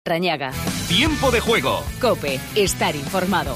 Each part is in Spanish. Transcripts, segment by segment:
Rañaga. Tiempo de juego. COPE. Estar informado.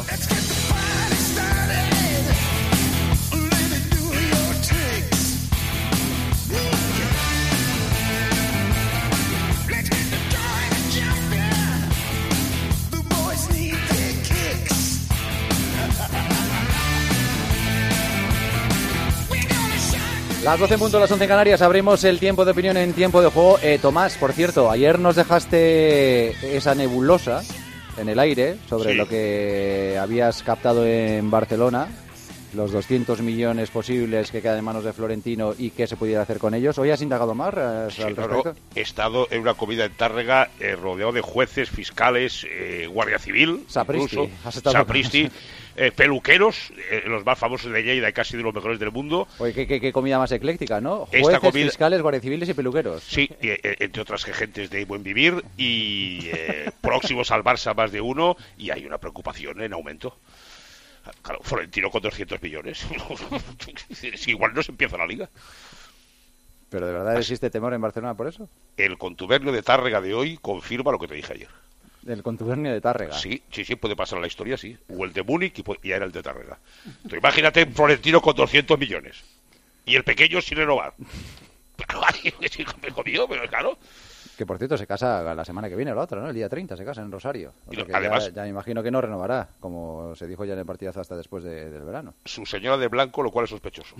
Las 12 en punto, las 11 en Canarias, abrimos el tiempo de opinión en tiempo de juego. Tomás, por cierto, ayer nos dejaste esa nebulosa en el aire sobre lo que habías captado en Barcelona, los 200 millones posibles que quedan en manos de Florentino y qué se pudiera hacer con ellos. ¿Hoy has indagado más al respecto? He estado en una comida en Tárrega rodeado de jueces, fiscales, Guardia Civil, Sapristi, Sapristi, peluqueros, los más famosos de Lleida y casi de los mejores del mundo. Oye, qué comida más ecléctica, ¿no? Jueces, fiscales, guardias civiles y peluqueros. Sí, entre otras gentes de buen vivir y próximos al Barça más de uno, y hay una preocupación en aumento. Claro, Florentino con 200 millones. Igual no se empieza la liga. ¿Pero de verdad existe temor en Barcelona por eso? El contubernio de Tárrega de hoy confirma lo que te dije ayer. ¿El contubernio de Tárrega? Sí, puede pasar en la historia, sí. O el de Múnich y era el de Tárrega. Entonces, imagínate Florentino con 200 millones. Y el pequeño sin renovar. Claro, me comió, pero claro. Que por cierto se casa la semana que viene o la otra, ¿no? El día 30 se casa en Rosario. O sea que además, ya me imagino que no renovará, como se dijo ya en el partidazo hasta después del verano. Su señora de blanco, lo cual es sospechoso.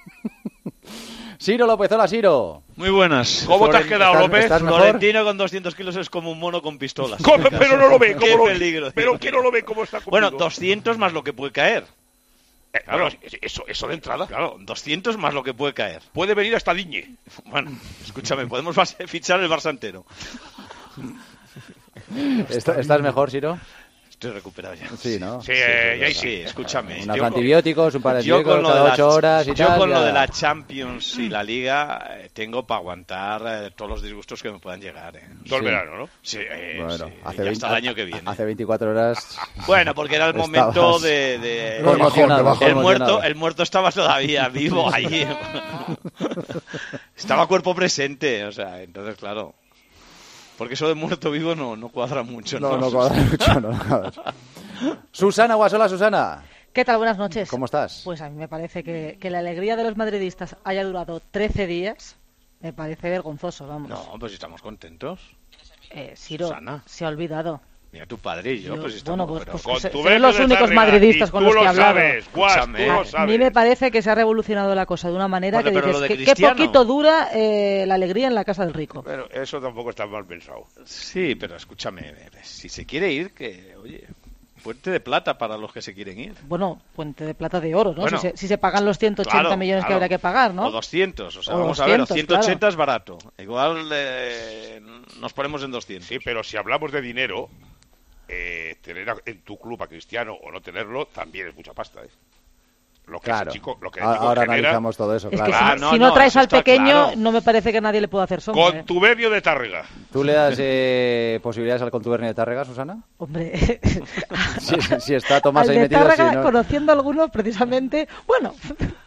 Ciro López, hola Ciro. Muy buenas. ¿Cómo te has quedado, López? Florentino con 200 kilos es como un mono con pistolas. Pero no lo ve. Qué peligro. Pero que no lo ve cómo está conmigo. Bueno, 200 más lo que puede caer. Claro, eso de entrada. Claro, 200 más lo que puede caer. Puede venir hasta Diñe. Bueno, escúchame, podemos fichar el Barça entero. ¿Estás mejor, Ciro? Estoy recuperado ya. Sí, ¿no? Sí, escúchame. Unos antibióticos, un par de antibióticos cada 8 horas y tal. Yo con lo de la Champions y la Liga tengo para aguantar todos los disgustos que me puedan llegar. Todo el verano, ¿no? Sí, bueno, hasta el año que viene. Hace 24 horas... Bueno, porque era el momento de... El muerto estaba todavía vivo allí. Estaba cuerpo presente, o sea, entonces, claro... Porque eso de muerto vivo no cuadra mucho, ¿no? No cuadra mucho, no. Susana Guasola, Susana. ¿Qué tal? Buenas noches. ¿Cómo estás? Pues a mí me parece que la alegría de los madridistas haya durado 13 días, me parece vergonzoso, vamos. No, pues estamos contentos. Ciro, Susana. Se ha olvidado. Mira, tu padre y yo pues estamos... Bueno, pues son los únicos madridistas con los que he hablado. A mí me parece que se ha revolucionado la cosa de una manera que dices, qué poquito dura la alegría en la casa del rico. Pero eso tampoco está mal pensado. Sí, pero escúchame, si se quiere ir, que, oye... Puente de plata para los que se quieren ir. Bueno, puente de plata de oro, ¿no? Bueno, si se pagan los 180 millones que habrá que pagar, ¿no? O 200, o sea, vamos 200, a ver, 180 claro. Es barato. Igual nos ponemos en 200. Sí, pero si hablamos de dinero, tener en tu club a Cristiano o no tenerlo también es mucha pasta, ¿eh? Lo que claro. el chico ahora genera... analizamos todo eso, claro. Es que si no traes al pequeño, no me parece que nadie le pueda hacer sombra. Contubernio de Tárrega. ¿Tú le das posibilidades al contubernio de Tárrega, Susana? Hombre, si está Tomás ahí de metido. Tárrega, sí, ¿no? conociendo a algunos, precisamente, bueno,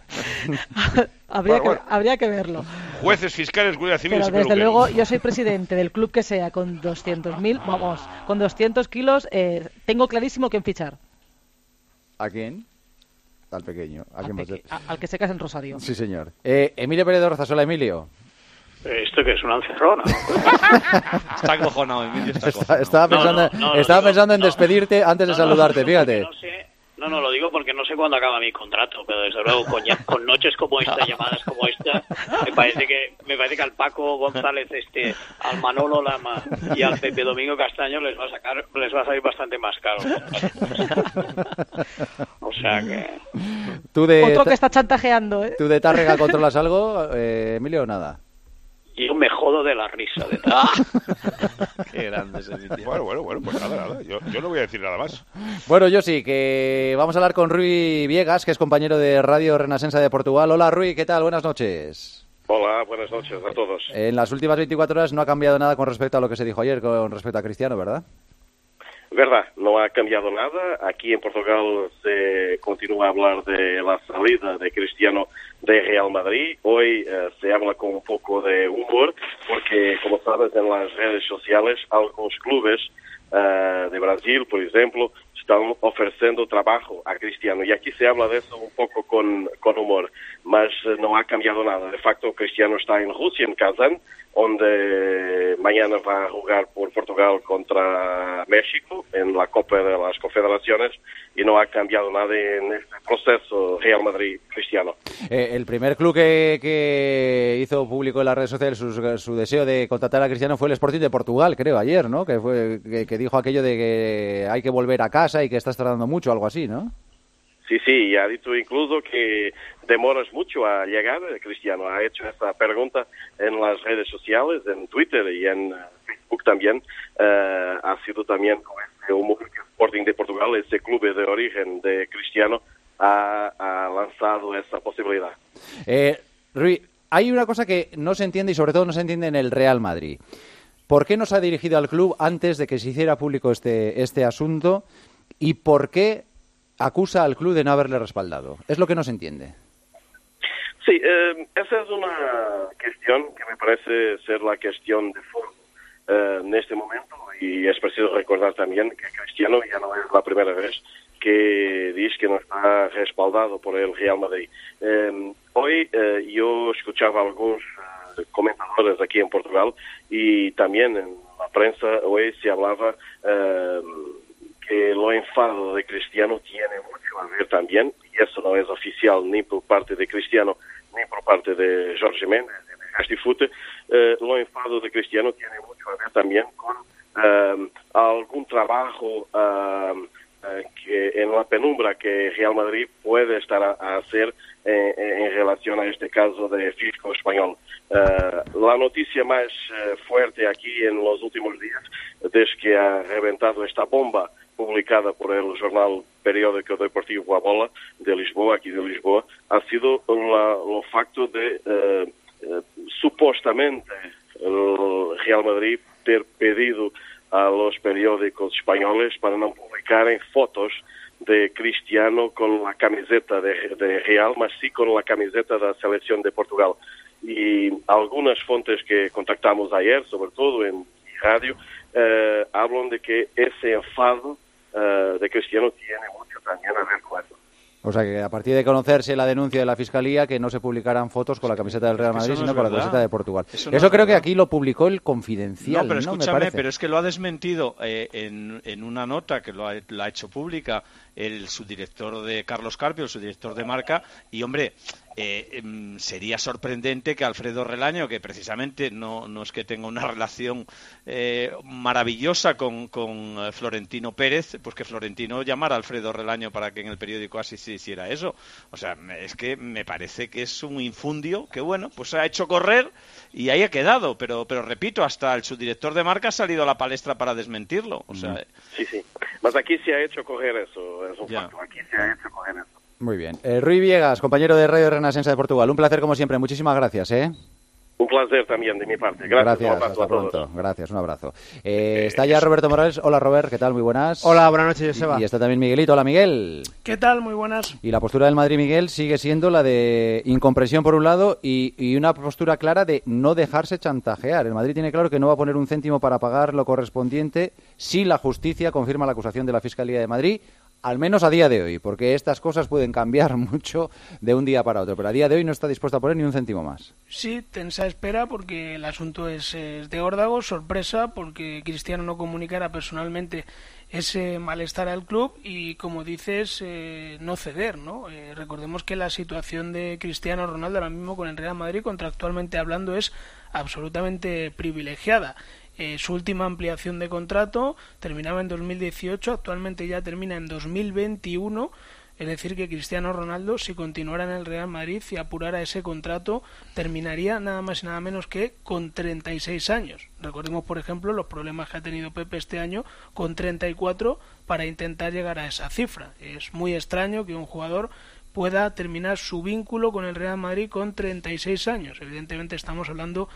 habría que verlo. Jueces, fiscales, guardia civil. Pero desde luego, yo soy presidente del club que sea, con 200.000, vamos, con 200 kilos, tengo clarísimo quién fichar. ¿A quién? Al pequeño. Al que se casa en Rosario. Sí, señor. Emilio Pérez de Rozasola, Emilio. ¿Esto qué es? ¿Una encerrona? Está acojonado, Emilio. Estaba pensando en despedirte antes de saludarte, fíjate. No, lo digo porque no sé cuándo acaba mi contrato, pero desde luego con noches como esta, llamadas como esta, me parece que al Paco González, al Manolo Lama y al Pepe Domingo Castaño les va a salir bastante más caro. O sea que... Otro que está chantajeando, ¿eh? ¿Tú de Tárrega controlas algo, Emilio, o nada? Yo me jodo de la risa de Qué grande ese mi tío. Bueno, pues nada. Yo no voy a decir nada más. Bueno, yo sí, que vamos a hablar con Rui Viegas, que es compañero de Radio Renascença de Portugal. Hola, Rui, ¿qué tal? Buenas noches. Hola, buenas noches a todos. En las últimas 24 horas no ha cambiado nada con respecto a lo que se dijo ayer con respecto a Cristiano, ¿verdad? Verdad, no ha cambiado nada. Aquí en Portugal se continúa a hablar de la salida de Cristiano de Real Madrid. Hoy se habla con un poco de humor porque, como sabes, en las redes sociales algunos clubes de Brasil, por ejemplo, están ofreciendo trabajo a Cristiano. Y aquí se habla de eso un poco con humor, mas no ha cambiado nada. De facto, Cristiano está en Rusia, en Kazán, donde mañana va a jugar por Portugal contra México en la Copa de las Confederaciones, y no ha cambiado nada en este proceso Real Madrid-Cristiano. El primer club que hizo público en las redes sociales su deseo de contratar a Cristiano fue el Sporting de Portugal, creo, ayer, ¿no? Que dijo aquello de que hay que volver a casa y que estás tardando mucho, algo así, ¿no? Sí, y ha dicho incluso que demoras mucho a llegar, Cristiano. Ha hecho esa pregunta en las redes sociales, en Twitter y en Facebook también. Ha sido también con ese humor que Sporting de Portugal, ese club de origen de Cristiano, ha lanzado esa posibilidad. Rui, hay una cosa que no se entiende y sobre todo no se entiende en el Real Madrid. ¿Por qué no se ha dirigido al club antes de que se hiciera público este asunto? ¿Y por qué acusa al club de no haberle respaldado? Es lo que no se entiende. Sí, esa es una cuestión que me parece ser la cuestión de fondo en este momento, y es preciso recordar también que Cristiano ya no es la primera vez que dice que no está respaldado por el Real Madrid. Hoy yo escuchaba a algunos comentadores aquí en Portugal y también en la prensa hoy se hablaba que lo enfado de Cristiano tiene mucho a ver también, y eso no es oficial ni por parte de Cristiano ni por parte de Jorge Mendes, de Castifute. Lo enfado de Cristiano tiene mucho a ver también con algún trabajo que en la penumbra que Real Madrid puede estar a hacer en relación a este caso de fisco español. La noticia más fuerte aquí en los últimos días, desde que ha reventado esta bomba publicada por el jornal periódico deportivo A Bola de Lisboa, aquí de Lisboa, ha sido el facto de supuestamente el Real Madrid ter pedido a los periódicos españoles para no publicar fotos de Cristiano con la camiseta de Real, mas sí con la camiseta de la selección de Portugal. Y algunas fuentes que contactamos ayer, sobre todo en radio, hablan de que ese enfado de Cristiano tiene mucho también a ver con eso. O sea, que a partir de conocerse la denuncia de la Fiscalía, que no se publicaran fotos con la camiseta del Real Madrid, sino con la camiseta de Portugal. Eso creo que aquí lo publicó el Confidencial, ¿no? Pero escúchame, me parece. Pero es que lo ha desmentido en una nota que la ha hecho pública el subdirector de Carlos Carpio, el subdirector de Marca, y hombre, sería sorprendente que Alfredo Relaño, que precisamente no es que tenga una relación maravillosa con Florentino Pérez, pues que Florentino llamara a Alfredo Relaño para que en el periódico así se hiciera eso. O sea, es que me parece que es un infundio que, bueno, pues ha hecho correr y ahí ha quedado, pero repito, hasta el subdirector de Marca ha salido a la palestra para desmentirlo. O sea, sí. Mas aquí se ha hecho correr eso, es un facto. Aquí se ha hecho correr eso. Muy bien. Rui Viegas, compañero de Radio Renacença de Portugal. Un placer como siempre. Muchísimas gracias, ¿eh? Un placer también de mi parte. Gracias. Hasta pronto. Gracias, un abrazo. Está ya Roberto Morales. Hola, Robert, ¿qué tal? Muy buenas. Hola, buenas noches, Joseba. Y está también Miguelito. Hola, Miguel. ¿Qué tal? Muy buenas. Y la postura del Madrid, Miguel, sigue siendo la de incompresión por un lado y una postura clara de no dejarse chantajear. El Madrid tiene claro que no va a poner un céntimo para pagar lo correspondiente si la justicia confirma la acusación de la Fiscalía de Madrid, al menos a día de hoy, porque estas cosas pueden cambiar mucho de un día para otro, pero a día de hoy no está dispuesto a poner ni un céntimo más. Sí, tensa espera, porque el asunto es de órdago, sorpresa, porque Cristiano no comunicara personalmente ese malestar al club y, como dices, no ceder, ¿no? Recordemos que la situación de Cristiano Ronaldo ahora mismo con el Real Madrid, contractualmente hablando, es absolutamente privilegiada. Su última ampliación de contrato terminaba en 2018, actualmente ya termina en 2021, es decir que Cristiano Ronaldo, si continuara en el Real Madrid y apurara ese contrato, terminaría nada más y nada menos que con 36 años. Recordemos, por ejemplo, los problemas que ha tenido Pepe este año con 34 para intentar llegar a esa cifra. Es muy extraño que un jugador pueda terminar su vínculo con el Real Madrid con 36 años. Evidentemente estamos hablando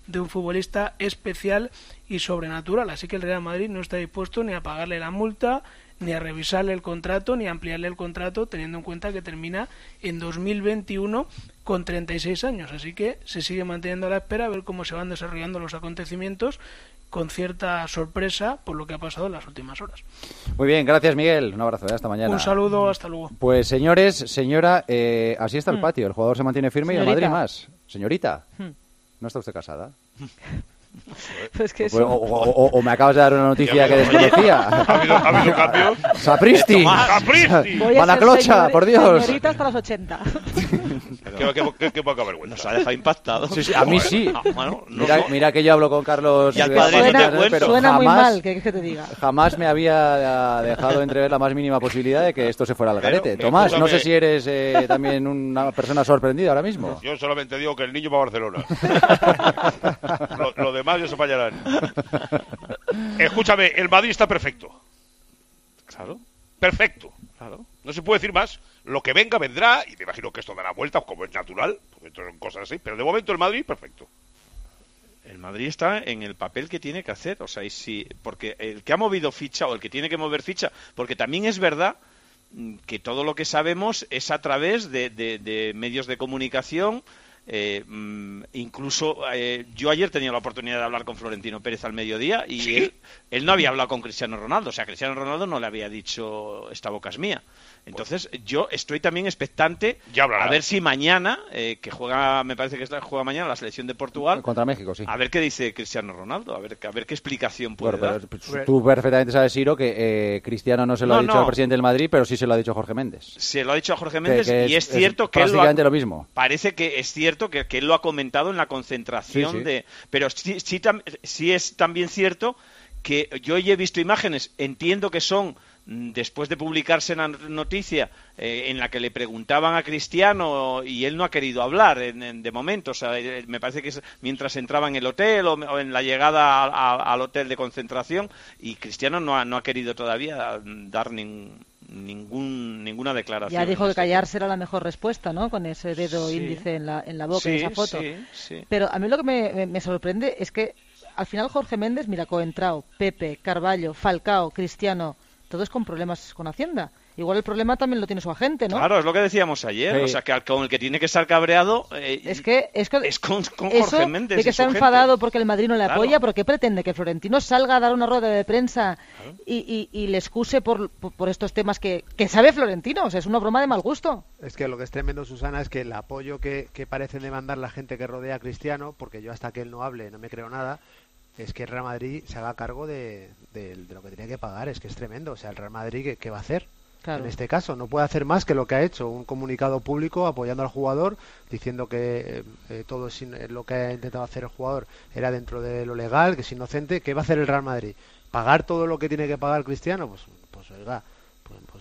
de un futbolista especial y sobrenatural. Así que el Real Madrid no está dispuesto ni a pagarle la multa, ni a revisarle el contrato, ni a ampliarle el contrato, teniendo en cuenta que termina en 2021 con 36 años. Así que se sigue manteniendo a la espera a ver cómo se van desarrollando los acontecimientos, con cierta sorpresa por lo que ha pasado en las últimas horas. Muy bien, gracias Miguel, un abrazo, hasta mañana. Un saludo, hasta luego. Pues señores, señora, así está el patio, el jugador se mantiene firme. Señorita. Y el Madrid más. Señorita, ¿no está usted casada? Pues que o me acabas de dar una noticia que desconocía. ¿Ha habido cambios? ¡Sapristi! ¡Sapristi! ¡Manaclocha, por Dios! Señorita hasta los 80. Qué poca vergüenza. Nos ha dejado impactado. Sí, a mí sí. Mira que yo hablo con Carlos. Y al padre no te cuento. Suena muy mal, que te diga. Jamás me había dejado entrever la más mínima posibilidad de que esto se fuera al garete. Tomás, no sé si eres también una persona sorprendida ahora mismo. Yo solamente digo que el niño va a Barcelona. Lo demás ya se fallarán. Escúchame, el Madrid está perfecto. Claro. Perfecto. Claro. No se puede decir más. Lo que venga, vendrá. Y me imagino que esto dará vuelta, como es natural. Porque esto son cosas así. Pero de momento el Madrid, perfecto. El Madrid está en el papel que tiene que hacer. O sea, y si, porque el que ha movido ficha o el que tiene que mover ficha. Porque también es verdad que todo lo que sabemos es a través de medios de comunicación. Incluso yo ayer tenía la oportunidad de hablar con Florentino Pérez al mediodía y ¿sí? él no había hablado con Cristiano Ronaldo, o sea, Cristiano Ronaldo no le había dicho esta boca es mía. Entonces yo estoy también expectante a ver si mañana, que juega, me parece que juega mañana la selección de Portugal contra México, sí. A ver qué dice Cristiano Ronaldo, a ver qué explicación puede dar. Tú perfectamente sabes, Ciro, que Cristiano no se lo ha dicho al presidente del Madrid, pero sí se lo ha dicho a Jorge Méndez. Se lo ha dicho a Jorge Méndez y es cierto que prácticamente lo mismo. Parece que es cierto que él lo ha comentado en la concentración sí. Pero sí es también cierto que yo he visto imágenes, entiendo que son después de publicarse la noticia en la que le preguntaban a Cristiano y él no ha querido hablar de momento, o sea, me parece que es mientras entraba en el hotel o en la llegada al hotel de concentración, y Cristiano no ha querido todavía dar ninguna declaración. Ya dijo que callarse era la mejor respuesta, ¿no? Con ese dedo índice en la boca, en esa foto. Sí. Pero a mí lo que me sorprende es que al final Jorge Méndez, mira, Coentrao, Pepe, Carvalho, Falcao, Cristiano, todos con problemas con Hacienda. Igual el problema también lo tiene su agente, ¿no? Claro, es lo que decíamos ayer. Sí. O sea, que con el que tiene que estar cabreado es con Jorge Méndez. De que está enfadado porque el Madrid no le apoya, ¿pero qué pretende? ¿Que Florentino salga a dar una rueda de prensa y le excuse por estos temas que sabe Florentino? O sea, es una broma de mal gusto. Es que lo que es tremendo, Susana, es que el apoyo que parecen demandar la gente que rodea a Cristiano, porque yo hasta que él no hable no me creo nada, es que el Real Madrid se haga cargo de lo que tenía que pagar. Es que es tremendo. O sea, el Real Madrid, ¿qué va a hacer? Claro. En este caso no puede hacer más que lo que ha hecho, un comunicado público apoyando al jugador, diciendo que todo lo que ha intentado hacer el jugador era dentro de lo legal, que es inocente. ¿Qué va a hacer el Real Madrid? ¿Pagar todo lo que tiene que pagar Cristiano? Pues oiga, pues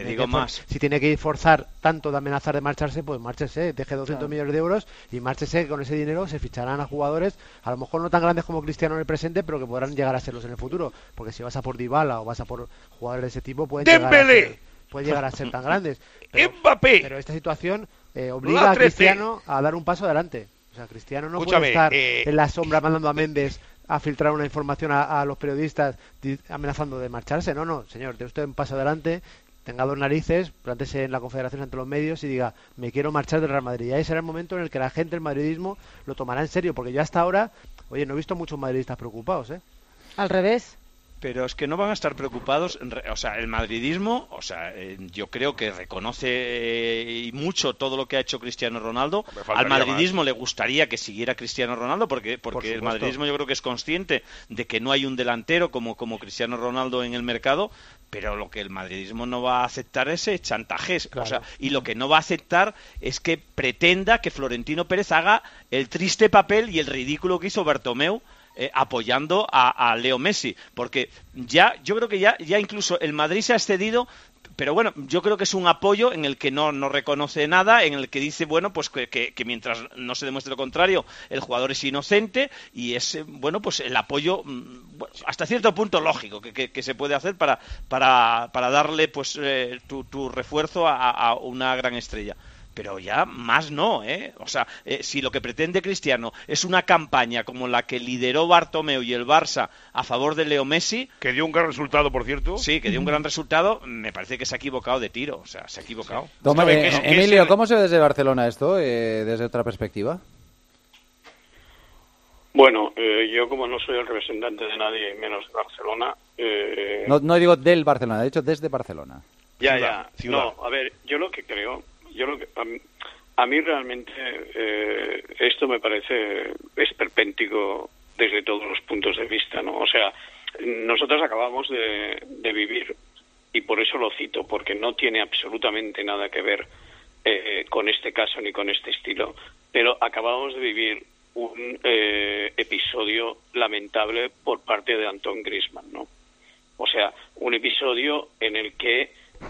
si tiene que forzar tanto de amenazar de marcharse, pues márchese, deje 200 millones de euros y márchese, que con ese dinero se ficharán a jugadores, a lo mejor no tan grandes como Cristiano en el presente, pero que podrán llegar a serlos en el futuro, porque si vas a por Dybala o vas a por jugadores de ese tipo, pueden llegar a ser tan grandes. Pero esta situación obliga a Cristiano a dar un paso adelante. O sea, Cristiano no puede estar en la sombra mandando a Méndez a filtrar una información a los periodistas amenazando de marcharse. No, señor, dé usted un paso adelante, tenga dos narices, plántese en la Confederación ante los medios y diga, me quiero marchar del Real Madrid. Y ahí será el momento en el que la gente del madridismo lo tomará en serio, porque yo hasta ahora, oye, no he visto muchos madridistas preocupados, Al revés. Pero es que no van a estar preocupados, o sea, el madridismo, o sea, yo creo que reconoce mucho todo lo que ha hecho Cristiano Ronaldo. Al madridismo le gustaría que siguiera Cristiano Ronaldo, porque el madridismo yo creo que es consciente de que no hay un delantero como Cristiano Ronaldo en el mercado, pero lo que el madridismo no va a aceptar es chantajes, claro. O sea, y lo que no va a aceptar es que pretenda que Florentino Pérez haga el triste papel y el ridículo que hizo Bartomeu apoyando a Leo Messi, porque yo creo que ya incluso el Madrid se ha excedido, pero bueno, yo creo que es un apoyo en el que no reconoce nada, en el que dice, bueno, pues que mientras no se demuestre lo contrario, el jugador es inocente, y es, bueno, pues el apoyo hasta cierto punto lógico que se puede hacer para darle pues tu refuerzo a una gran estrella. pero ya más no, ¿eh? O sea, si lo que pretende Cristiano es una campaña como la que lideró Bartomeu y el Barça a favor de Leo Messi... Que dio un gran resultado, por cierto. Sí, que dio un gran resultado, me parece que se ha equivocado de tiro, o sea, se ha equivocado. Toma, Emilio, ¿cómo se ve desde Barcelona esto, desde otra perspectiva? Bueno, yo como no soy el representante de nadie, menos de Barcelona... No digo del Barcelona, he dicho desde Barcelona. Ciudad. No, a ver, yo lo que creo, a mí realmente esto me parece esperpéntico desde todos los puntos de vista, ¿no? O sea, nosotros acabamos de vivir, y por eso lo cito, porque no tiene absolutamente nada que ver con este caso ni con este estilo, pero acabamos de vivir un episodio lamentable por parte de Antoine Griezmann, ¿no? O sea, un episodio en el que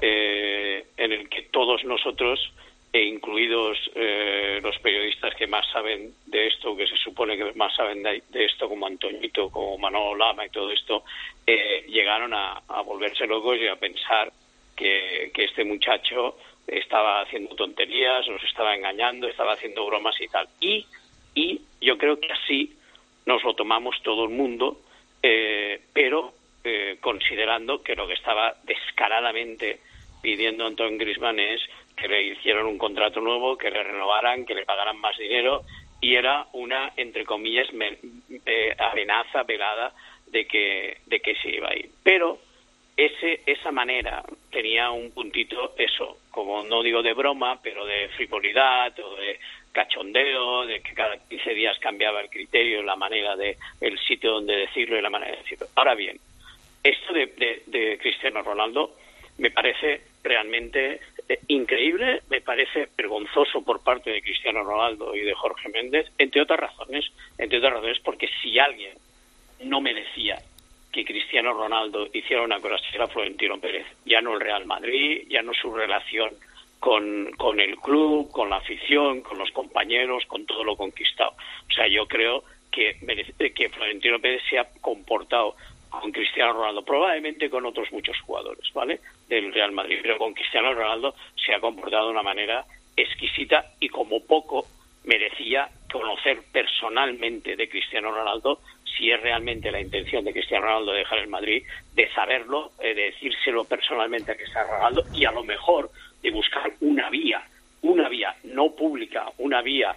todos nosotros, incluidos los periodistas que más saben de esto, que se supone que más saben de esto, como Antoñito, como Manolo Lama y todo esto, llegaron a volverse locos y a pensar que este muchacho estaba haciendo tonterías, nos estaba engañando, estaba haciendo bromas y tal. Y yo creo que así nos lo tomamos todo el mundo, pero considerando que lo que estaba descaradamente pidiendo Antoine Griezmann es que le hicieran un contrato nuevo, que le renovaran, que le pagaran más dinero, y era una, entre comillas, amenaza velada de que se iba a ir. Pero esa manera tenía un puntito, eso, como no digo de broma, pero de frivolidad o de cachondeo, de que cada 15 días cambiaba el criterio, la manera el sitio donde decirlo y la manera de decirlo. Ahora bien, esto de Cristiano Ronaldo me parece realmente increíble, me parece vergonzoso por parte de Cristiano Ronaldo y de Jorge Méndez, entre otras razones porque si alguien no merecía que Cristiano Ronaldo hiciera una cosa así era Florentino Pérez, ya no el Real Madrid, ya no su relación con el club, con la afición, con los compañeros, con todo lo conquistado. O sea, yo creo que Florentino Pérez se ha comportado con Cristiano Ronaldo, probablemente con otros muchos jugadores, ¿vale?, del Real Madrid, pero con Cristiano Ronaldo se ha comportado de una manera exquisita y como poco merecía conocer personalmente de Cristiano Ronaldo, si es realmente la intención de Cristiano Ronaldo de dejar el Madrid, de saberlo, de decírselo personalmente a Cristiano Ronaldo y a lo mejor de buscar una vía no pública, una vía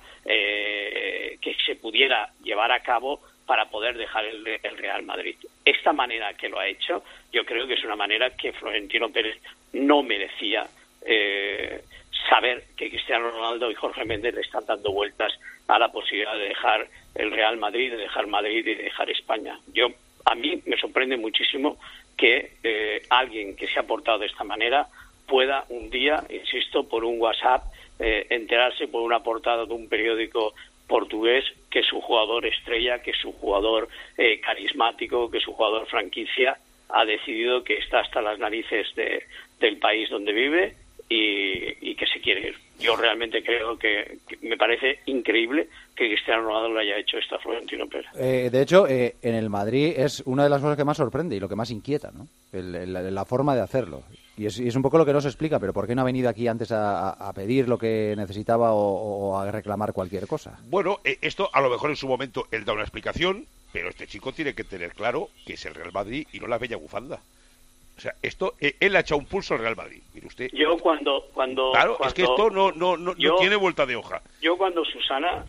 que se pudiera llevar a cabo para poder dejar el Real Madrid. Esta manera que lo ha hecho, yo creo que es una manera que Florentino Pérez no merecía saber que Cristiano Ronaldo y Jorge Méndez le están dando vueltas a la posibilidad de dejar el Real Madrid, de dejar Madrid y de dejar España. A mí me sorprende muchísimo que alguien que se ha portado de esta manera pueda un día, insisto, por un WhatsApp, enterarse por una portada de un periódico portugués que su jugador estrella, que su jugador carismático, que su jugador franquicia ha decidido que está hasta las narices del país donde vive y que se quiere ir. Yo realmente creo que me parece increíble que Cristiano Ronaldo le haya hecho esto a Florentino Pérez. De hecho, en el Madrid es una de las cosas que más sorprende y lo que más inquieta, ¿no? La forma de hacerlo. Y es un poco lo que no se explica, pero ¿por qué no ha venido aquí antes a pedir lo que necesitaba o a reclamar cualquier cosa? Bueno, esto a lo mejor en su momento él da una explicación, pero este chico tiene que tener claro que es el Real Madrid y no la bella bufanda. O sea, esto, él ha echado un pulso al Real Madrid. Mire usted. Yo cuando es que esto no tiene vuelta de hoja. Cuando Susana,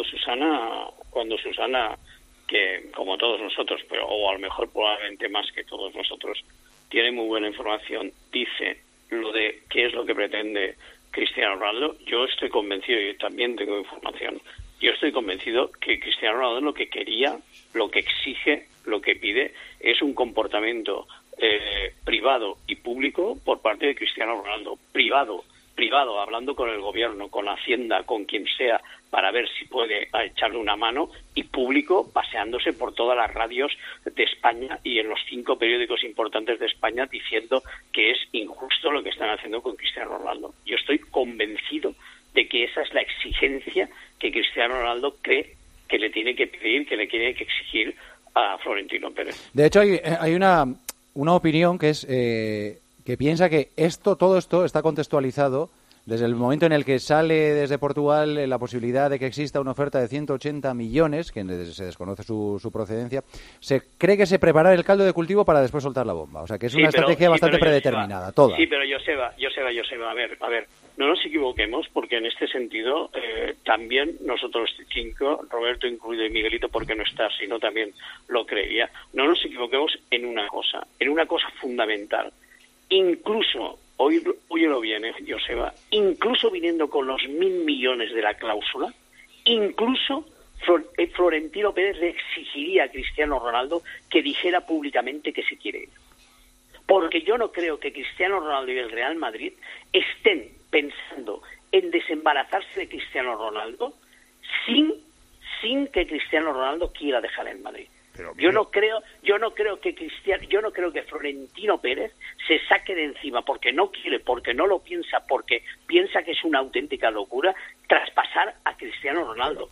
que como todos nosotros, pero o a lo mejor probablemente más que todos nosotros, tiene muy buena información, dice lo de qué es lo que pretende Cristiano Ronaldo, yo estoy convencido, y también tengo información, yo estoy convencido que Cristiano Ronaldo lo que quería, lo que exige, lo que pide, es un comportamiento privado y público por parte de Cristiano Ronaldo. Privado, hablando con el gobierno, con Hacienda, con quien sea, para ver si puede echarle una mano, y público, paseándose por todas las radios de España y en los 5 periódicos importantes de España diciendo que es injusto lo que están haciendo con Cristiano Ronaldo. Yo estoy convencido de que esa es la exigencia que Cristiano Ronaldo cree que le tiene que pedir, que le tiene que exigir a Florentino Pérez. De hecho, hay una opinión que es que piensa que todo esto está contextualizado Desde el momento en el que sale desde Portugal la posibilidad de que exista una oferta de 180 millones, que se desconoce su procedencia, se cree que se prepara el caldo de cultivo para después soltar la bomba. O sea, que es una estrategia bastante predeterminada, toda. Sí, pero Joseba, a ver, no nos equivoquemos, porque en este sentido también nosotros cinco, Roberto incluido y Miguelito, porque no está, sino también lo creía, no nos equivoquemos en una cosa fundamental. Incluso, óyelo bien, Joseba, incluso viniendo con los 1.000 millones de la cláusula, incluso Florentino Pérez le exigiría a Cristiano Ronaldo que dijera públicamente que se quiere ir. Porque yo no creo que Cristiano Ronaldo y el Real Madrid estén pensando en desembarazarse de Cristiano Ronaldo sin que Cristiano Ronaldo quiera dejar el Madrid. Yo no creo que Florentino Pérez se saque de encima porque no quiere, porque no lo piensa, porque piensa que es una auténtica locura traspasar a Cristiano Ronaldo.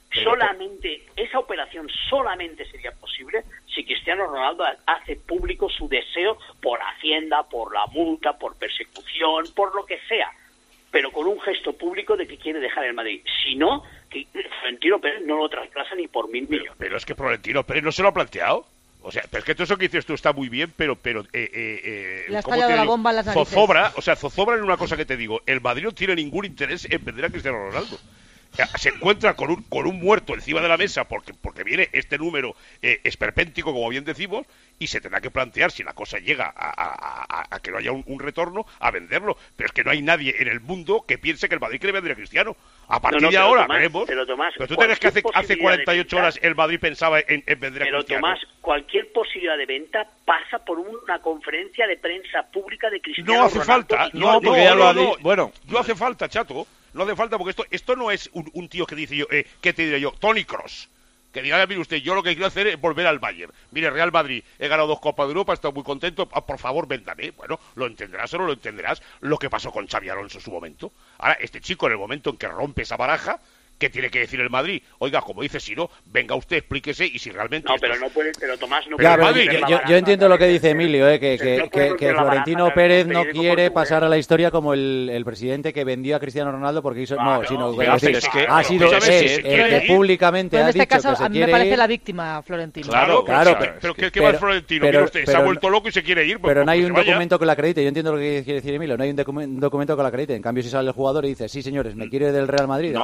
Esa operación solamente sería posible si Cristiano Ronaldo hace público su deseo por Hacienda, por la multa, por persecución, por lo que sea, pero con un gesto público de que quiere dejar el Madrid. Si no, que Florentino Pérez no lo trasplasa ni por 1.000 millones. Pero es que Florentino Pérez no se lo ha planteado. O sea, pero es que todo eso que dices tú está muy bien, pero le has fallado la bomba en las narices. Zozobra en una cosa que te digo. El Madrid no tiene ningún interés en vender a Cristiano Ronaldo. Se encuentra con un muerto encima de la mesa porque viene este número esperpéntico, como bien decimos, y se tendrá que plantear, si la cosa llega a que no haya un retorno, a venderlo. Pero es que no hay nadie en el mundo que piense que el Madrid quiere vender a Cristiano. A partir de ahora, veremos. Pero tú te crees que hace 48 horas el Madrid pensaba en vender a Cristiano. Pero Tomás, cualquier posibilidad de venta pasa por una conferencia de prensa pública de Cristiano No hace Ronaldo. falta. No hace falta, chato. No hace falta, porque esto no es un tío que dice yo, ¿qué te diré yo? Toni Kroos. Que diga, mire usted, yo lo que quiero hacer es volver al Bayern. Mire, Real Madrid, he ganado 2 Copas de Europa, estoy muy contento, por favor, véndame. Bueno, lo entenderás o no lo entenderás, lo que pasó con Xabi Alonso en su momento. Ahora, este chico, en el momento en que rompe esa baraja, ¿qué tiene que decir el Madrid? Oiga, como dice Siro, venga usted, explíquese, y si realmente... No, pero no puede, pero Tomás no puede... Madrid, yo entiendo lo que dice Emilio, que Florentino Pérez no quiere pasar a la historia como el presidente que vendió a Cristiano Ronaldo porque hizo... ha sido el que públicamente ha dicho que se quiere ir. En este caso, a mí me parece la víctima Florentino. Claro, pero ¿qué va el Florentino? Mira usted, se ha vuelto loco y se quiere ir. Pero no hay un documento que lo acredite, yo entiendo lo que quiere decir Emilio, no hay un documento que lo acredite. En cambio, si sale el jugador y dice, sí señores, me quiero ir del Real Madrid...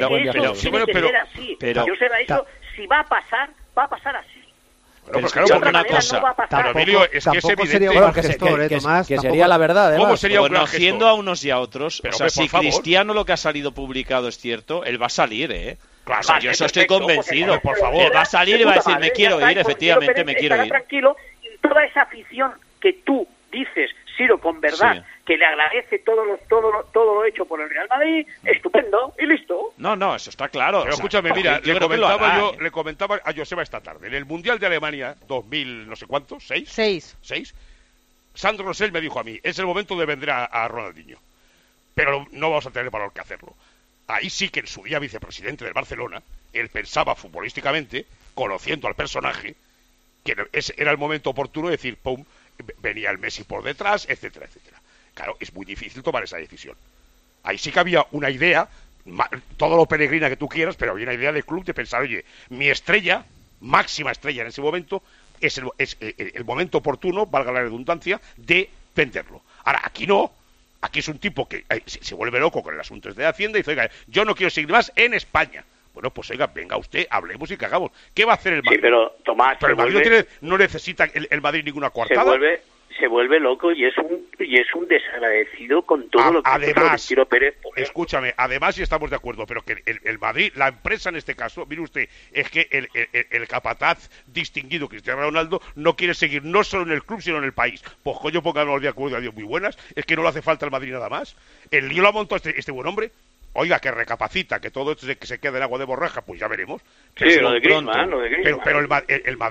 Pero yo sé eso, si va a pasar así. Bueno, pues claro, una cosa. Pero Emilio, es que es evidente sería un gran gestor, Tomás. Que sería la verdad, además. ¿Cómo sería un gran gestor? Conociendo a unos y a otros, pero, o sea, si Cristiano lo que ha salido publicado es cierto, él va a salir, Claro, o sea, yo eso estoy convencido. Por favor. Él va a salir y va a decir, me quiero ir, efectivamente, me quiero ir. Tranquilo, y toda esa afición que tú dices, Siro, con verdad, que le agradece todo lo hecho por el Real Madrid, estupendo, y listo. No, eso está claro. Pero escúchame, mira, le comentaba a Joseba esta tarde, en el Mundial de Alemania 2000, no sé cuánto, ¿6? Sandro Rosell me dijo a mí, es el momento de vender a Ronaldinho, pero no vamos a tener valor que hacerlo. Ahí sí que en su día vicepresidente del Barcelona, él pensaba futbolísticamente, conociendo al personaje, que era el momento oportuno de decir, pum, venía el Messi por detrás, etcétera, etcétera. Claro, es muy difícil tomar esa decisión. Ahí sí que había una idea, todo lo peregrina que tú quieras, pero había una idea del club de pensar, oye, mi estrella, máxima estrella en ese momento, es el momento oportuno, valga la redundancia, de venderlo. Ahora, aquí no. Aquí es un tipo que se vuelve loco con el asunto de Hacienda y dice, oiga, yo no quiero seguir más en España. Bueno, pues oiga, venga usted, hablemos y cagamos. ¿Qué va a hacer el Madrid? Sí, pero Tomás, pero el Madrid no necesita el Madrid ninguna coartada. Se vuelve loco y es un desagradecido con todo lo que además, Florentino Pérez. Escúchame, además, si estamos de acuerdo, pero que el Madrid, la empresa en este caso, mire usted, es que el capataz distinguido Cristiano Ronaldo no quiere seguir no solo en el club, sino en el país. Pues coño, pónganos de acuerdo, adiós, muy buenas. Es que no le hace falta al Madrid nada más. El lío lo ha montado este buen hombre. Oiga, que recapacita, que todo esto que se quede en agua de borraja, pues ya veremos. Sí, lo de Griezmann. Pero el Madrid,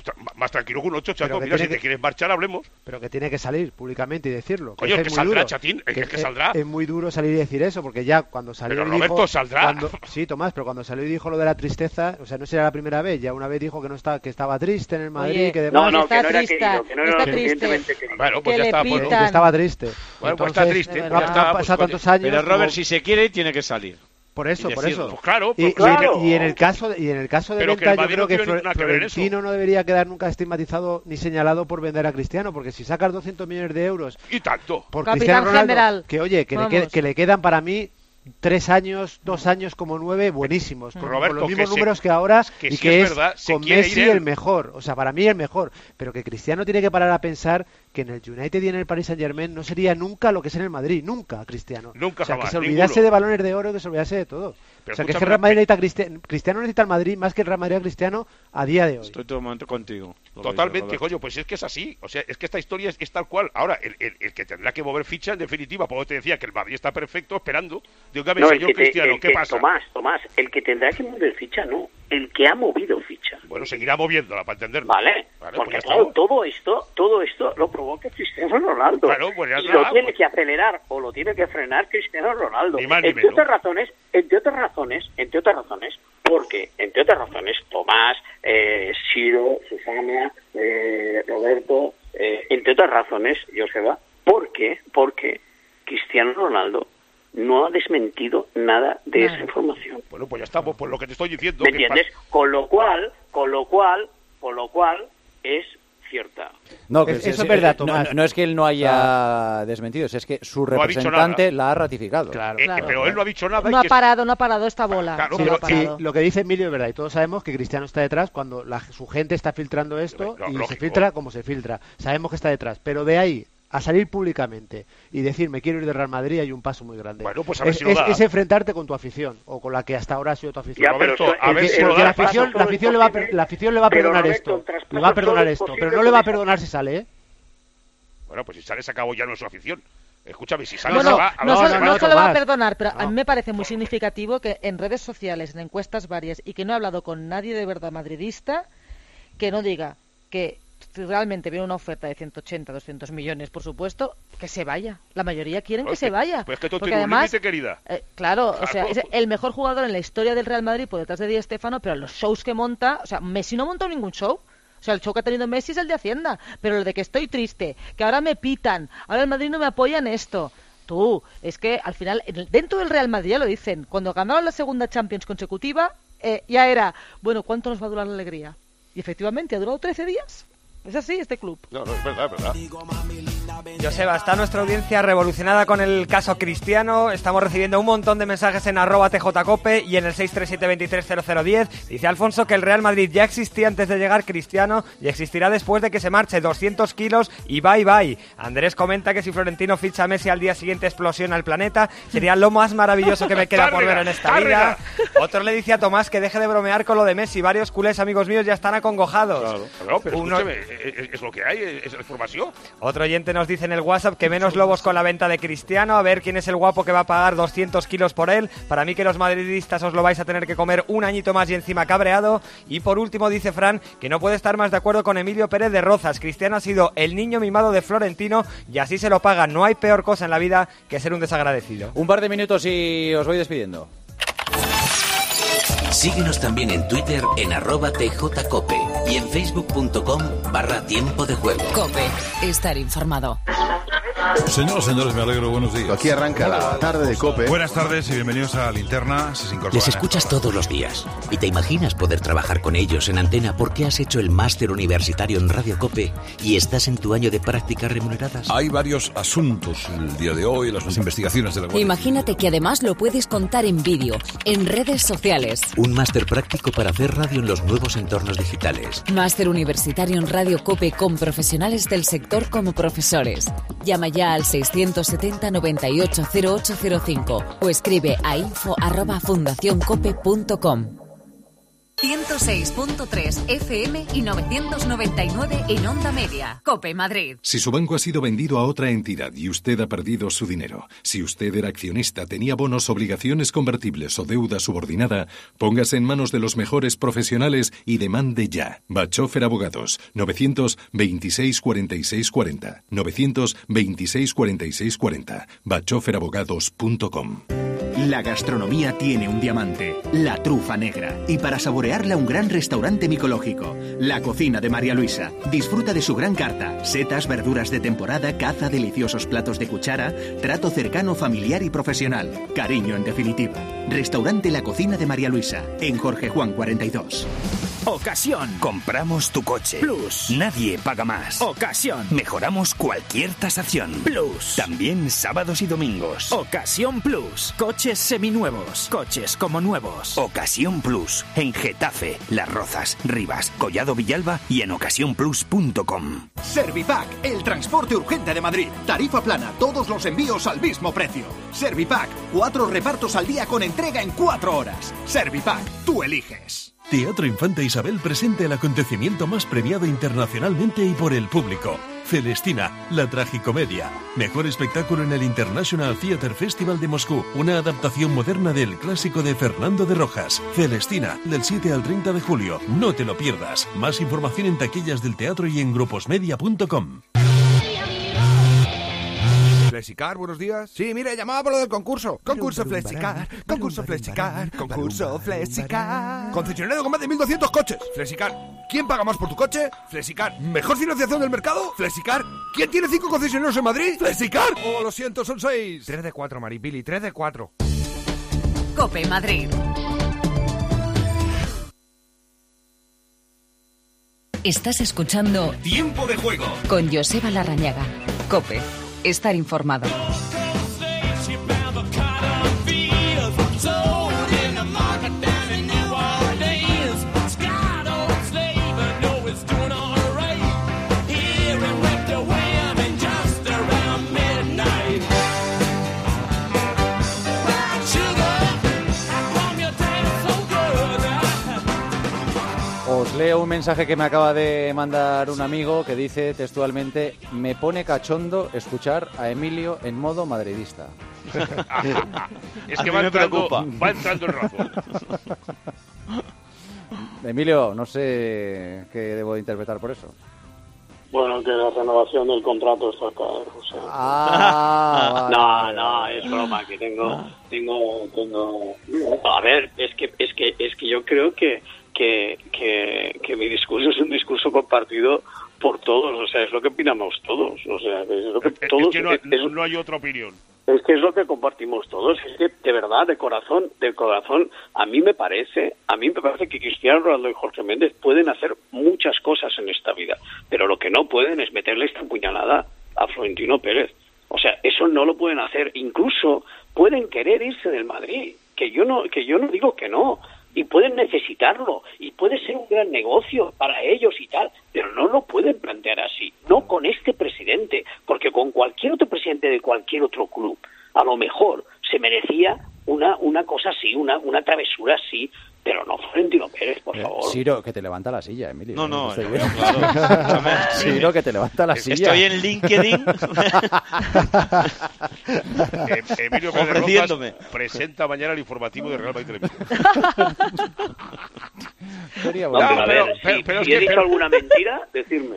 Más tranquilo que un 8, chato. Mira, si te quieres marchar, hablemos. Pero que tiene que salir públicamente y decirlo. Coño, que saldrá, chatín, que saldrá. Es muy duro salir y decir eso, porque ya cuando salió pero y Roberto, dijo... saldrá. Sí, Tomás, pero cuando salió y dijo lo de la tristeza, o sea, no será la primera vez, ya una vez dijo que estaba triste en el Madrid, Oye, que demás... No, que no era triste, querido, que no era está suficientemente triste. querido. Bueno, pues Que ya le está. pitan. Pues, que estaba triste. bueno, pues Entonces, está triste. no, Ya han está, pasado pues, tantos años... Pero Robert, como- si se quiere, tiene que salir. Por eso, y por decirlo. eso. Pues claro, Y, pues claro. y en el caso de Pero que venta, el yo Madrid creo no que tiene nada que ver en eso. Florentino no debería quedar nunca estigmatizado ni señalado por vender a Cristiano, porque si sacas 200 millones de euros Y tanto. por Capitán Cristiano Ronaldo, general. que oye, que Vamos. que le quedan para mí 3 años, 2 años como 9 buenísimos, con Roberto, los mismos que números que ahora, que y si que es verdad, se con quiere Messi ir él. el mejor, o sea, para mí el mejor, pero que Cristiano tiene que parar a pensar que en el United y en el Paris Saint-Germain no sería nunca lo que es en el Madrid, nunca Cristiano. Nunca o sea, jamás, que se olvidase ninguno. de balones de oro, que se olvidase de todo. Pero o sea, que es que escúchame, el Real Madrid necesita Cristiano necesita el Madrid más que el Real Madrid a Cristiano a día de hoy. Estoy todo el momento contigo. lo que Totalmente, dice Roberto. coño, pues es que es así. O sea, es que esta historia es tal cual. Ahora, el que tendrá que mover ficha, en definitiva, por eso te decía que el Madrid está perfecto esperando. Dígame, No, señor Cristiano, ¿qué pasa? Tomás, el que tendrá que mover ficha, no. El que ha movido ficha. Bueno, seguirá moviéndola para entenderlo. Vale, Vale, porque pues ya claro, está. todo esto lo provoca Cristiano Ronaldo. Claro, pues ya y está, lo tiene pues. que acelerar o lo tiene que frenar Cristiano Ronaldo. Ni más ni entre menos. otras razones, porque, entre otras razones, Tomás, Ciro, Susana, Roberto, entre otras razones, Joseba, porque Cristiano Ronaldo no ha desmentido nada de esa información. Bueno, pues ya estamos, por lo que te estoy diciendo. ¿Me que entiendes? Con lo cual es cierta. No, que Eso es verdad, no, Tomás. no es que él no haya desmentido, es que su No ha dicho representante nada. la ha ratificado. Claro. Pero él no ha dicho nada. No ha parado esta bola. Claro, Sí, pero no ha parado. Sí, lo que dice Emilio es verdad, y todos sabemos que Cristiano está detrás cuando su gente está filtrando esto No, y lógico. se filtra como se filtra. Sabemos que está detrás, pero de ahí a salir públicamente y decir me quiero ir de Real Madrid hay un paso muy grande. Bueno, pues a ver si lo da. Es enfrentarte con tu afición o con la que hasta ahora ha sido tu afición. Ya, Roberto, pero a ver si lo Porque da. la afición le va a Pero, perdonar Roberto, esto. el traspaso Le va a perdonar solo es esto, posible pero no le va a con esa- perdonar si sale, ¿eh? Bueno, pues si sale, se acabó ya no es su afición. Escúchame, si sale, Bueno, se va a no, la se semana. lo va a Tomás. perdonar, pero a No. mí me parece muy significativo que en redes sociales, en encuestas varias, y que no he hablado con nadie de verdad madridista, que no diga que si realmente viene una oferta de 180, 200 millones, por supuesto, que se vaya. La mayoría quieren que Pues se vaya. Pues que esto Porque tiene un además, límite, querida. claro, o sea, Claro. es el mejor jugador en la historia del Real Madrid por detrás de Di Stéfano, pero los shows que monta, o sea, Messi no ha montado ningún show. O sea, el show que ha tenido Messi es el de Hacienda, pero el de que estoy triste, que ahora me pitan, ahora el Madrid no me apoya en esto. Tú, es que al final, dentro del Real Madrid ya lo dicen, cuando ganaron la segunda Champions consecutiva, ya era, bueno, ¿cuánto nos va a durar la alegría? Y efectivamente, ha durado 13 días. Es así este club. No, es verdad, es verdad. Joseba, está nuestra audiencia revolucionada con el caso Cristiano. Estamos recibiendo un montón de mensajes en @tjcope y en el 637230010. Dice Alfonso que el Real Madrid ya existía antes de llegar Cristiano y existirá después de que se marche. 200 kilos y bye bye. Andrés comenta que si Florentino ficha a Messi al día siguiente explosiona el planeta. Sería lo más maravilloso que me queda por ver en esta vida. Otro le dice a Tomás que deje de bromear con lo de Messi. Varios culés amigos míos ya están acongojados. Claro, pero Uno- escúchame, es lo que hay, es la información. Otro oyente nos dice en el WhatsApp que menos lobos con la venta de Cristiano, a ver quién es el guapo que va a pagar 200 kilos por él. Para mí que los madridistas os lo vais a tener que comer un añito más y encima cabreado. Y por último dice Fran que no puede estar más de acuerdo con Emilio Pérez de Rozas. Cristiano ha sido el niño mimado de Florentino y así se lo paga. No hay peor cosa en la vida que ser un desagradecido. Un par de minutos y os voy despidiendo. Síguenos también en Twitter en @tjcope y en facebook.com/tiempo de juego. Cope, estar informado. Señoras, señores, me alegro. Buenos días. Aquí arranca la tarde de COPE. Buenas tardes y bienvenidos a Linterna. Si se incorporan Les escuchas todos los días y te imaginas poder trabajar con ellos en antena porque has hecho el máster universitario en Radio Cope y estás en tu año de prácticas remuneradas. Hay varios asuntos el día de hoy, las investigaciones de la Guardia Imagínate que además lo puedes contar en vídeo, en redes sociales. Un máster práctico para hacer radio en los nuevos entornos digitales. Máster universitario en Radio Cope con profesionales del sector como profesores. Llama ya al 670 98 0805 o escribe a info@fundacioncope.com. 106.3 FM y 999 en Onda Media. COPE Madrid. Si su banco ha sido vendido a otra entidad y usted ha perdido su dinero, si usted era accionista, tenía bonos, obligaciones convertibles o deuda subordinada, póngase en manos de los mejores profesionales y demande ya. Bachofer Abogados, 926 46 40. 926 46 40. bachoferabogados.com. La gastronomía tiene un diamante, la trufa negra. Y para saborearla, un gran restaurante micológico. La cocina de María Luisa. Disfruta de su gran carta. Setas, verduras de temporada, caza, deliciosos platos de cuchara, trato cercano, familiar y profesional. Cariño en definitiva. Restaurante La Cocina de María Luisa, en Jorge Juan 42. Ocasión. Compramos tu coche. Plus. Nadie paga más. Ocasión. Mejoramos cualquier tasación. Plus. También sábados y domingos. Ocasión Plus. Coches seminuevos. Coches como nuevos. Ocasión Plus. En Getafe, Las Rozas, Rivas, Collado Villalba y en ocasiónplus.com. Servipack, el transporte urgente de Madrid. Tarifa plana, todos los envíos al mismo precio. Servipack, 4 repartos al día con entrega en 4 horas. Servipack, tú eliges. Teatro Infanta Isabel presenta el acontecimiento más premiado internacionalmente y por el público. Celestina, la tragicomedia. Mejor espectáculo en el International Theatre Festival de Moscú. Una adaptación moderna del clásico de Fernando de Rojas. Celestina, del 7 al 30 de julio. No te lo pierdas. Más información en taquillas del teatro y en gruposmedia.com. Flexicar, buenos días. Sí, mire, llamaba por lo del concurso. Concurso Flexicar, concurso Flexicar, concurso Flexicar. Concesionario con más de 1.200 coches. Flexicar, ¿quién paga más por tu coche? Flexicar, ¿mejor financiación del mercado? Flexicar, ¿quién tiene 5 concesionarios en Madrid? Flexicar. Oh, lo siento, son 6. 3 de 4, Maripili, 3 de 4. COPE Madrid. Estás escuchando Tiempo de Juego con Joseba Larrañaga. COPE. Estar informado. Os leo un mensaje que me acaba de mandar un amigo que dice textualmente: me pone cachondo escuchar a Emilio en modo madridista. Es que va entrando en razón. Emilio, no sé qué debo de interpretar por eso. Bueno, que la renovación del contrato está acá. O sea. No, es broma, que tengo. A ver, es que yo creo que mi discurso es un discurso compartido por todos, o sea, es lo que opinamos todos, o sea, es lo que todos. Es que no hay otra opinión. Es que es lo que compartimos todos, es que de verdad, de corazón, a mí me parece que Cristiano Ronaldo y Jorge Méndez pueden hacer muchas cosas en esta vida, pero lo que no pueden es meterle esta puñalada a Florentino Pérez. O sea, eso no lo pueden hacer, incluso pueden querer irse del Madrid, que yo no digo que no. Y pueden necesitarlo, y puede ser un gran negocio para ellos y tal, pero no lo pueden plantear así, no con este presidente, porque con cualquier otro presidente de cualquier otro club, a lo mejor se merecía una cosa así, una travesura así, pero no Florentino Pérez, por favor. Ciro, que te levanta la silla, Emilio. No, claro. Ciro, que te levanta la silla. Estoy en LinkedIn. Emilio Pérez Rojas presenta mañana el informativo de Real Madrid Televisión. Si he dicho alguna mentira, decirme.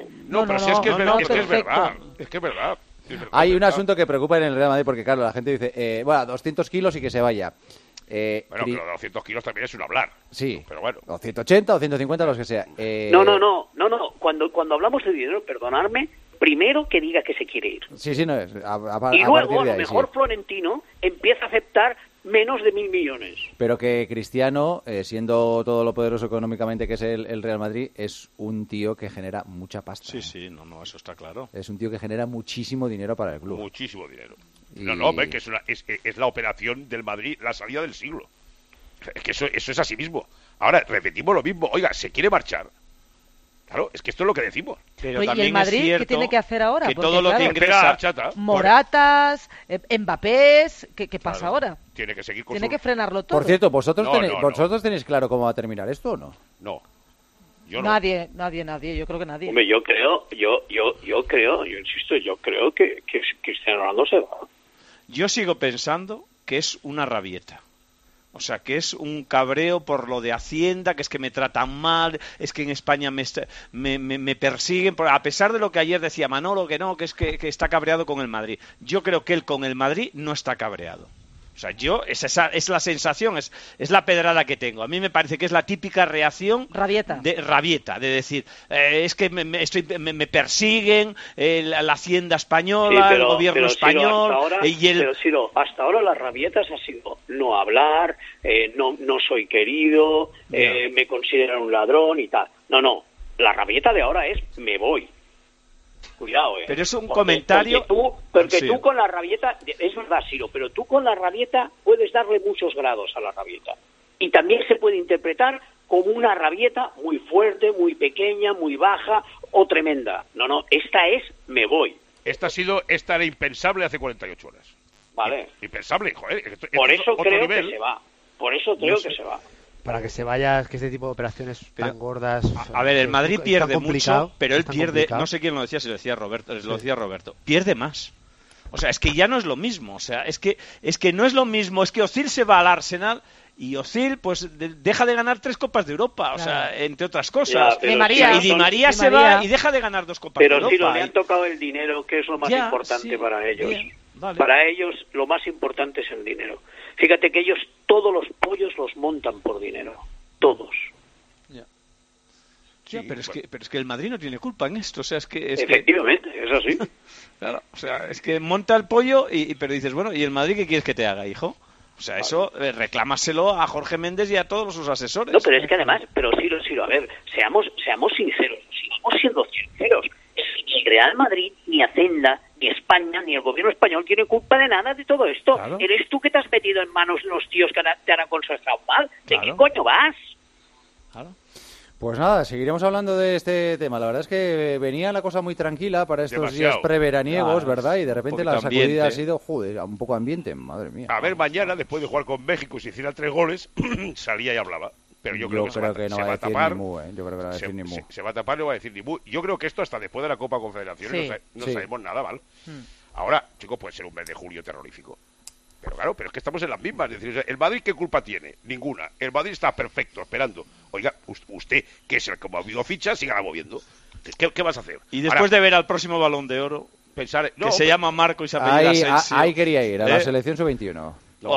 Es que es verdad. Hay un asunto que preocupa en el Real Madrid porque, claro, la gente dice, 200 kilos y que se vaya. Bueno, pero 200 kilos también es un hablar. Sí, pero bueno. 280 o 150, los que sea. No. Cuando hablamos de dinero, perdonadme, primero que diga que se quiere ir. Sí, no es. Y luego, a lo mejor, Florentino empieza a aceptar menos de 1.000 millones. Pero que Cristiano, siendo todo lo poderoso económicamente que es el Real Madrid, es un tío que genera mucha pasta. Sí, no, eso está claro. Es un tío que genera muchísimo dinero para el club. Muchísimo dinero. No, que es la operación del Madrid, la salida del siglo. Es que eso es así mismo. Ahora, repetimos lo mismo. Oiga, se quiere marchar. Claro, es que esto es lo que decimos. Pero ¿y el Madrid qué tiene que hacer ahora? Que porque, todo lo que ingresa... Moratas, Mbappés, ¿qué pasa ahora? Tiene que seguir con Tiene que frenarlo todo. Por cierto, ¿vosotros tenéis claro cómo va a terminar esto o no? No. Yo no. Nadie, yo creo que nadie. Hombre, yo creo que Cristiano Ronaldo se va. Yo sigo pensando que es una rabieta. O sea, que es un cabreo por lo de Hacienda, que es que me tratan mal, es que en España me persiguen, a pesar de lo que ayer decía Manolo, que no, que es que está cabreado con el Madrid. Yo creo que él con el Madrid no está cabreado. O sea, esa es la sensación, es la pedrada que tengo. A mí me parece que es la típica reacción rabieta, de decir, es que me persiguen, la Hacienda española, el gobierno español. Pero hasta ahora las rabietas ha sido no hablar, no soy querido, me consideran un ladrón y tal. No, la rabieta de ahora es me voy. Cuidado, Pero es un comentario... Porque tú con la rabieta... Es verdad, Ciro, pero tú con la rabieta puedes darle muchos grados a la rabieta. Y también se puede interpretar como una rabieta muy fuerte, muy pequeña, muy baja o tremenda. No, esta es me voy. Esta era impensable hace 48 horas. Vale. Impensable, joder. Por eso creo que se va. Por eso creo que se va. Para que se vaya, que este tipo de operaciones tan gordas... A ver, el Madrid pierde mucho, pero él pierde... Complicado. No sé quién lo decía, si lo decía Roberto. Pierde más. O sea, es que ya no es lo mismo. O sea, es que no es lo mismo. Es que Özil se va al Arsenal y Özil pues deja de ganar 3 Copas de Europa. O sea, entre otras cosas. Di María se va y deja de ganar 2 Copas de Europa. Pero sí, le han tocado el dinero, que es lo más importante para ellos. Bien, vale. Para ellos lo más importante es el dinero. Fíjate que ellos todos los pollos los montan por dinero. Todos. Pero es que el Madrid no tiene culpa en esto. O sea, efectivamente, es así. Claro, o sea, es que monta el pollo pero dices, bueno, ¿y el Madrid qué quieres que te haga, hijo? O sea, eso reclámaselo a Jorge Méndez y a todos sus asesores. No, pero es que además, Ciro, a ver, seamos sinceros, sigamos siendo sinceros. Ni Real Madrid, ni Hacienda, ni España, ni el gobierno español tiene culpa de nada de todo esto. Claro. Eres tú que te has metido en manos de los tíos que te han aconsejado mal. ¿De qué coño vas? Claro. Pues nada, seguiremos hablando de este tema. La verdad es que venía la cosa muy tranquila para estos días preveraniegos, ¿verdad? Y de repente la sacudida ha sido, un poco ambiente, madre mía. A ver, mañana, después de jugar con México y si hiciera 3 goles, salía y hablaba. Pero yo creo que se va a tapar. Yo creo que no va a decir ni mu. Se va a tapar y no va a decir ni mu. Yo creo que esto hasta después de la Copa Confederaciones no sabemos nada, ¿vale? Ahora, chicos, puede ser un mes de julio terrorífico. Pero claro, pero es que estamos en las mismas. Es decir, ¿el Madrid qué culpa tiene? Ninguna. El Madrid está perfecto, esperando. Oiga, usted, que es el que ha movido fichas, siga moviendo. ¿Qué vas a hacer? Y después de ver al próximo Balón de Oro, pensar que se llama Marco y se apellida Asensio. Ahí quería ir, a la selección sub-21.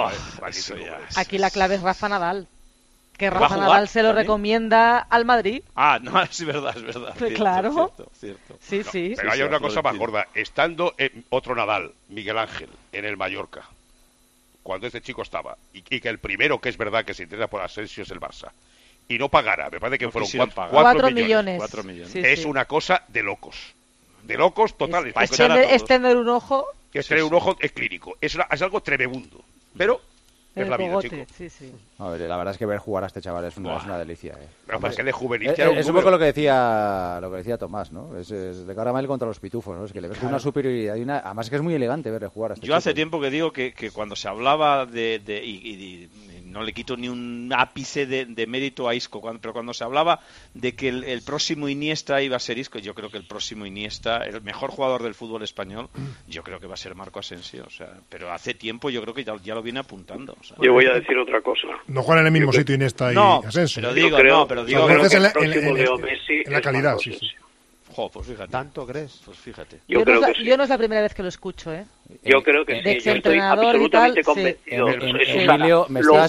Aquí la clave es Rafa Nadal. Que Rafa Nadal se lo recomienda al Madrid. No, es verdad. Claro. Cierto. Sí. Pero hay una cosa más gorda. Estando otro Nadal, Miguel Ángel, en el Mallorca, cuando este chico estaba, y que el primero que es verdad que se interesa por Asensio es el Barça, y no pagara, me parece que fueron 4 millones. 4 millones. Es una cosa de locos. De locos totales. Es tener un ojo. Tener un ojo es clínico. Es algo tremebundo. Pero... es la vida, chico. Sí. A ver, la verdad es que ver jugar a este chaval es una delicia. Pero para que de juvenil es un poco lo que decía Tomás, ¿no? Es de caramel contra los pitufos, ¿no? Es que le ves una superioridad y además es que es muy elegante verle jugar a este Yo hace tiempo que digo que cuando se hablaba y no le quito ni un ápice de mérito a Isco, pero cuando se hablaba de que el próximo Iniesta iba a ser Isco, yo creo que el próximo Iniesta, el mejor jugador del fútbol español, yo creo que va a ser Marco Asensio. O sea, pero hace tiempo yo creo que ya lo viene apuntando. O sea, yo voy a decir otra cosa. No juegan en el mismo sitio Iniesta y Asensio. Pero digo que en la calidad, sí. Pues fíjate. ¿Tanto crees? Pues fíjate. Yo no es la primera vez que lo escucho, ¿eh? Yo creo que de sí. Yo estoy absolutamente convencido. Emilio,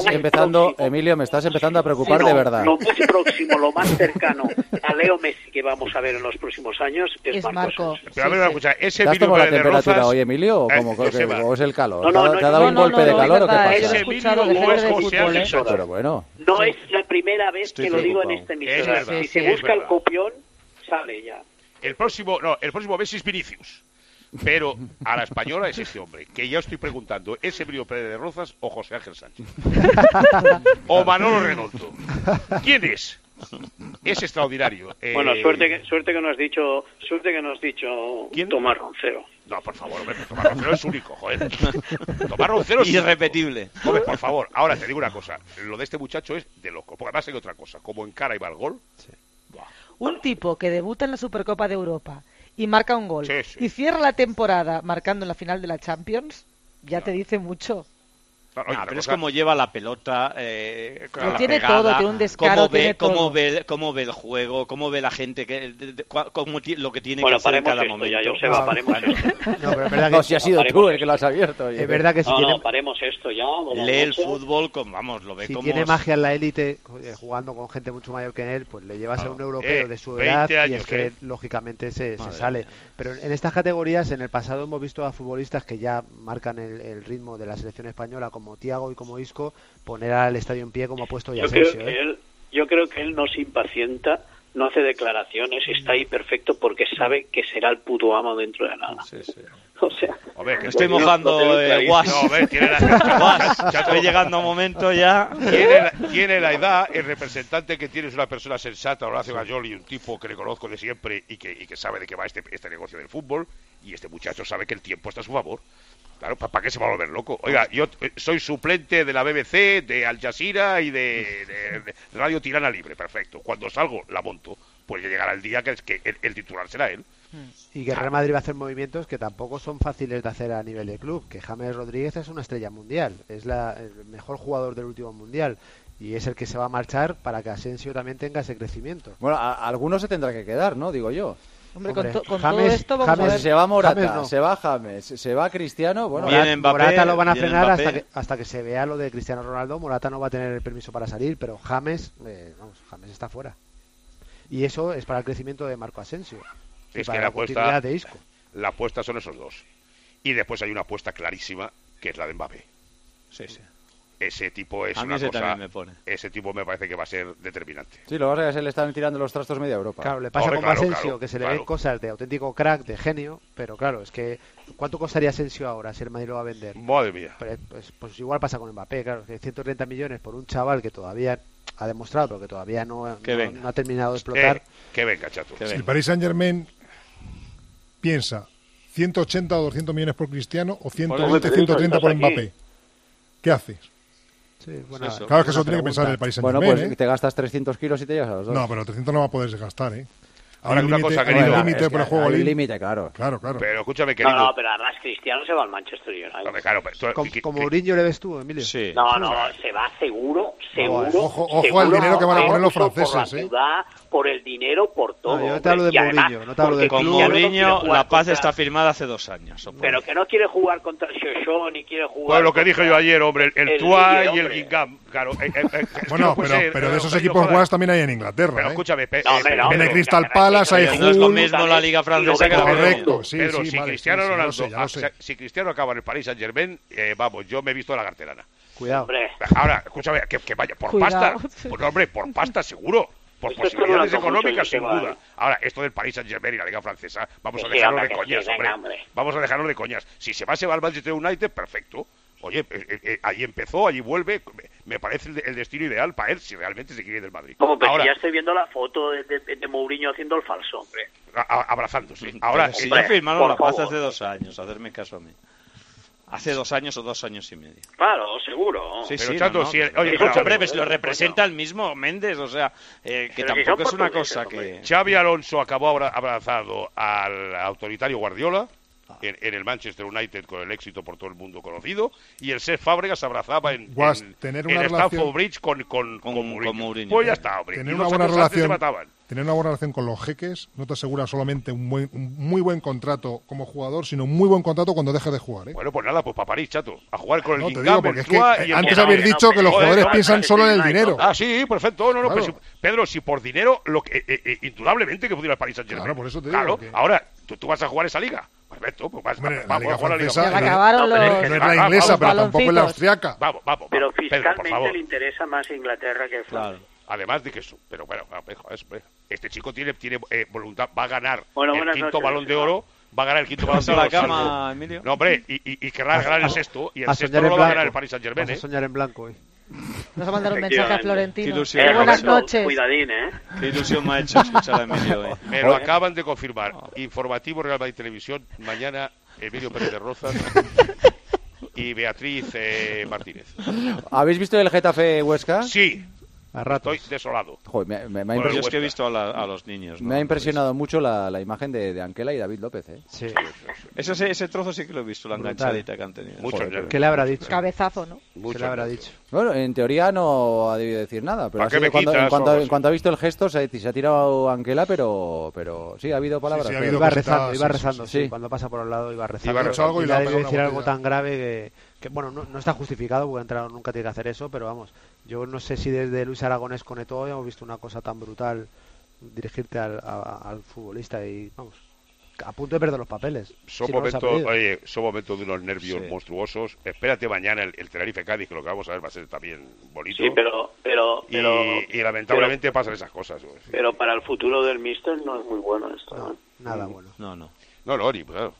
me estás empezando a preocupar de verdad. Lo más próximo, lo más cercano a Leo Messi que vamos a ver en los próximos años es Marco. Pero a ver, escucha, ese Emilio tomado la temperatura hoy, Emilio, o es el calor? ¿Te ha dado un golpe de calor o qué pasa? ¿Ese Emilio o es José Ángel Sánchez? Pero bueno. No es la primera vez que lo digo en esta emisora. Si se busca el copión, sale ya. El próximo Messi es Vinicius. Pero a la española es este hombre, que ya estoy preguntando, ¿es Emilio Pérez de Rozas o José Ángel Sánchez? O Manolo Redondo. ¿Quién es? Es extraordinario. Bueno, suerte que nos has dicho Tomás Roncero. No, por favor, hombre, Tomás Roncero es único, joder. Tomás Roncero es irrepetible. Hombre, por favor, ahora te digo una cosa. Lo de este muchacho es de loco. Porque además hay otra cosa. Como encara y va al gol. Sí. Un tipo que debuta en la Supercopa de Europa y marca un gol Sí, sí. y cierra la temporada marcando en la final de la Champions, ya te dice mucho. Pero es como lleva la pelota, Lo tiene todo, tiene un descaro, tiene todo. Cómo ve el juego, cómo ve la gente, lo que tiene Bueno, que hacer en cada esto, momento. ya, Joseba, paremos esto. No, pero es verdad que No, si has sido tú el que lo has abierto. Es verdad que si No, paremos esto ya. Lee el fútbol, lo ve si como... tiene magia en la élite, jugando con gente mucho mayor que él, pues le llevas a un europeo de su 20 edad y años, es que lógicamente se sale. Pero en estas categorías, en el pasado hemos visto a futbolistas que ya marcan el ritmo de la selección española, como Thiago y como Isco, poner al estadio en pie como ha puesto ya Asensio. Yo creo que él no se impacienta, no hace declaraciones, está ahí perfecto porque sabe que será el puto amo dentro de nada. Sí, sí. O sea, Hombre, que estoy mojando Guas. No, tiene Guas, estoy llegando a un momento ya. Tiene la edad, el representante que tiene es una persona sensata, Horacio Gayoli, un tipo que le conozco de siempre y que sabe de qué va este negocio del fútbol, y este muchacho sabe que el tiempo está a su favor. Claro, ¿para qué se va a volver loco? Oiga, yo soy suplente de la BBC, de Al Jazeera y de Radio Tirana Libre, perfecto. Cuando salgo, la monto, pues ya llegará el día que el titular será él. Y que Real Madrid va a hacer movimientos que tampoco son fáciles de hacer a nivel de club. Que James Rodríguez es una estrella mundial, es el mejor jugador del último mundial. Y es el que se va a marchar para que Asensio también tenga ese crecimiento. Bueno, algunos se tendrá que quedar, ¿no? Digo yo. Hombre, con todo esto vamos a ver. Se va Morata, James no. Se va James, se va Cristiano. Bueno, Morata lo van a frenar hasta que se vea lo de Cristiano Ronaldo. Morata no va a tener el permiso para salir, pero James está fuera. Y eso es para el crecimiento de Marco Asensio. Es para que la continuidad de Isco. La apuesta son esos dos. Y después hay una apuesta clarísima, que es la de Mbappé. Sí, sí. Ese tipo es a mí una ese cosa. También me pone. Ese tipo me parece que va a ser determinante. Sí, lo que pasa es que se le están tirando los trastos media Europa. Claro, le pasa con Asensio, que se le ven cosas de auténtico crack, de genio, pero claro, es que ¿cuánto costaría Asensio ahora si el Madrid lo va a vender? Madre mía. Pues igual pasa con Mbappé, claro, que 130 millones por un chaval que todavía ha demostrado, pero que todavía no ha terminado de explotar. Que venga, chato. Si el Paris Saint-Germain piensa 180 o 200 millones por Cristiano o 120, 130 por Mbappé, ¿qué haces? Sí, claro, es que eso tiene que pensar el Paris Saint-Germain. Bueno, pues te gastas 300 kilos y te llevas a los dos. No, pero 300 no va a poder gastar, ¿eh? Ahora, una cosa, hay un límite por el juego. Hay un límite, claro. Claro. Pero escúchame, querido. No, pero además Cristiano se va al Manchester United. Hombre, claro, ¿Como Mourinho le ves tú, Emilio? Sí. No, se va seguro. Ojo al dinero que van a poner los franceses, por la ciudad, por el dinero, por todo. No, yo no te hablo de Mourinho, no te hablo de Con Mourinho la paz está firmada hace 2 años. Pero que no quiere jugar contra el Shoshone ni quiere jugar. Pues lo que dije yo ayer, hombre, el Tua y el Guingamp. Claro. Bueno, pero de esos equipos guas también hay en Inglaterra. Pero escúchame, en el Crystal Palace hay no es lo mismo la liga francesa que la correcto, sí, Pedro, sí, si vale, Cristiano Ronaldo, si Cristiano acaba en el Paris Saint-Germain, vamos, yo me he visto la carterana. Cuidado. Ahora, escúchame, que vaya por pasta. Pues, hombre, por pasta seguro. Por posibilidades económicas, sin duda. Ahora, esto del Paris Saint-Germain y la liga francesa, vamos a dejarlo de coñas, hombre. Vamos a dejarlo de coñas. Si se va al Manchester United, perfecto. Oye, allí empezó, allí vuelve. Me parece el destino ideal para él si realmente se quiere ir del Madrid. Como ahora, ya estoy viendo la foto de Mourinho haciendo el falso, hombre. Abrazándose. Ahora, si ya firmaron la paz hace 2 años, hacerme caso a mí. Hace 2 años o 2 años y medio. Claro, seguro. Sí, pero sí, Chato, oye, hombre, lo representa el mismo Méndez, o sea, que tampoco es una cosa que... Xavi Alonso acabó abrazado al autoritario Guardiola en el Manchester United con el éxito por todo el mundo conocido, y el Cesc Fábregas abrazaba en Stamford Bridge con Mourinho. Pues ya está, hombre. Tener una buena relación con los jeques no te asegura solamente un muy buen contrato como jugador, sino un muy buen contrato cuando dejes de jugar, ¿eh? Bueno, pues nada, pues para París, chato, a jugar con el Guingamp, porque es que antes habéis dicho que los jugadores piensan solo en el dinero. Ah, sí, perfecto. No, claro. Pedro, si por dinero, indudablemente que pudiera el Paris Saint-Germain. Claro, por eso te digo. Claro, ahora, ¿tú vas a jugar esa liga? Perfecto, pues vamos a jugar a la liga. No es la inglesa, pero tampoco es la austriaca. Vamos. Pero fiscalmente Pedro, le interesa más Inglaterra que Francia. Claro. Además de que eso, pero bueno, este chico tiene voluntad, va a ganar el quinto Balón de Oro. Va a ganar el quinto Balón de Oro. la cama, Emilio? No, hombre, y querrá ganar el sexto, y el sexto no lo va a ganar el Paris Saint-Germain. Vas a soñar en blanco hoy. Nos va a mandar un mensaje a Florentino. Buenas noches. Cuidadín, Qué ilusión me ha hecho escuchar a Emilio. Me lo acaban de confirmar. Informativo Real Madrid Televisión, mañana Emilio Pérez de Rozas y Beatriz Martínez. ¿Habéis visto el Getafe Huesca? Sí. A ratos. Estoy desolado. Joder, me ha Bueno, yo es que he visto a los niños, ¿no? Me ha impresionado mucho la imagen de Anquela y David López, ¿eh? Sí. Ese trozo sí que lo he visto, la enganchadita que han tenido. ¿Qué le habrá dicho? Cabezazo, ¿no? ¿Qué le habrá dicho? Bueno, en teoría no ha debido decir nada, pero ¿Para qué me en cuanto ha visto el gesto se ha tirado Anquela, pero sí ha habido palabras. Sí, ha pero- habido Iba rezando, sí. Cuando pasa por el lado iba rezando. Iba rezando algo y y le ha le pegado decir una algo botella. tan grave que bueno, no está justificado porque entrenador nunca tiene que hacer eso, pero vamos, yo no sé si desde Luis Aragonés con Eto'o hemos visto una cosa tan brutal, dirigirte al futbolista y vamos, a punto de perder los papeles. Son Si no los ha momentos, perdido. son momentos de unos nervios monstruosos. Espérate mañana el Tenerife Cádiz, que lo que vamos a ver va a ser también bonito. Sí, pero y lamentablemente pasan esas cosas. Pues. Pero para el futuro del míster no es muy bueno esto. ¿no? Nada bueno. No, ni claro.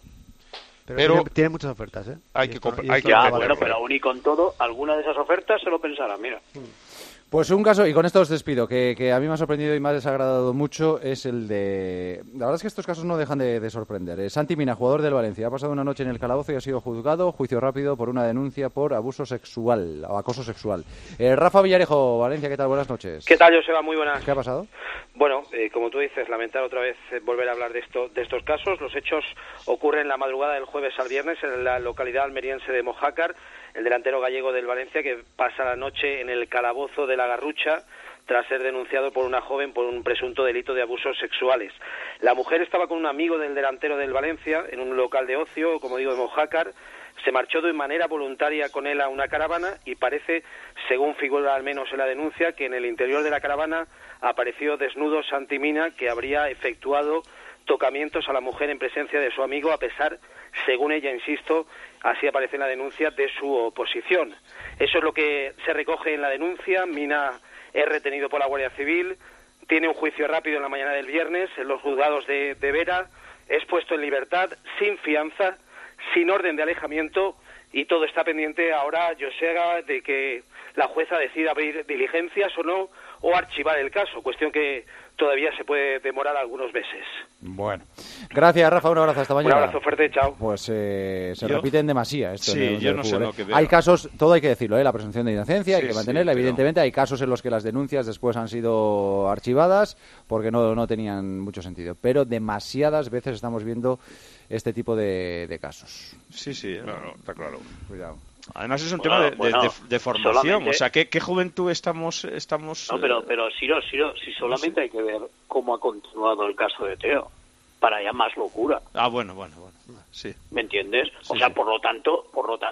Pero tiene muchas ofertas, ¿eh? Hay Y que esto- comprar. y Hay esto que no Ya, vale. bueno, pero aún y con todo, alguna de esas ofertas se lo pensará, mira. Pues un caso, y con esto os despido, que a mí me ha sorprendido y me ha desagradado mucho, es el de... La verdad es que estos casos no dejan de sorprender. Santi Mina, jugador del Valencia, ha pasado una noche en el calabozo y ha sido juzgado, juicio rápido, por una denuncia por abuso sexual o acoso sexual. Rafa Villarejo, Valencia, ¿qué tal? Buenas noches. ¿Qué tal, Joseba? Muy buenas. ¿Qué ha pasado? Bueno, como tú dices, lamentar otra vez volver a hablar de estos casos. Los hechos ocurren la madrugada del jueves al viernes en la localidad almeriense de Mojácar. El delantero gallego del Valencia que pasa la noche en el calabozo de la Garrucha tras ser denunciado por una joven por un presunto delito de abusos sexuales. La mujer estaba con un amigo del delantero del Valencia en un local de ocio, como digo, de Mojácar. Se marchó de manera voluntaria con él a una caravana y parece, según figura al menos en la denuncia, que en el interior de la caravana apareció desnudo Santi Mina, que habría efectuado tocamientos a la mujer en presencia de su amigo, a pesar, según ella, insisto, así aparece en la denuncia, de su oposición. Eso es lo que se recoge en la denuncia. Mina es retenido por la Guardia Civil, tiene un juicio rápido en la mañana del viernes en los juzgados de Vera, es puesto en libertad, sin fianza, sin orden de alejamiento, y todo está pendiente ahora, Joseba, de que la jueza decida abrir diligencias o no, o archivar el caso, cuestión que todavía se puede demorar algunos meses. Bueno. Gracias, Rafa, un abrazo, hasta mañana. Un abrazo fuerte, chao. Pues se repiten demasiado esto. Sí, en el yo no sé fútbol, lo que veo. Hay casos, todo hay que decirlo, la presunción de inocencia, hay Sí, que sí, mantenerla, pero- evidentemente. Hay casos en los que las denuncias después han sido archivadas porque no tenían mucho sentido. Pero demasiadas veces estamos viendo este tipo de casos. Sí, No, está claro. Cuidado. Además es un Bueno, tema de formación, solamente- o sea, ¿qué juventud estamos No, pero Ciro, si solamente hay que ver cómo ha continuado el caso de Teo, para ya más locura. bueno, sí. ¿Me entiendes? O Sí, sea, sí. por lo tanto,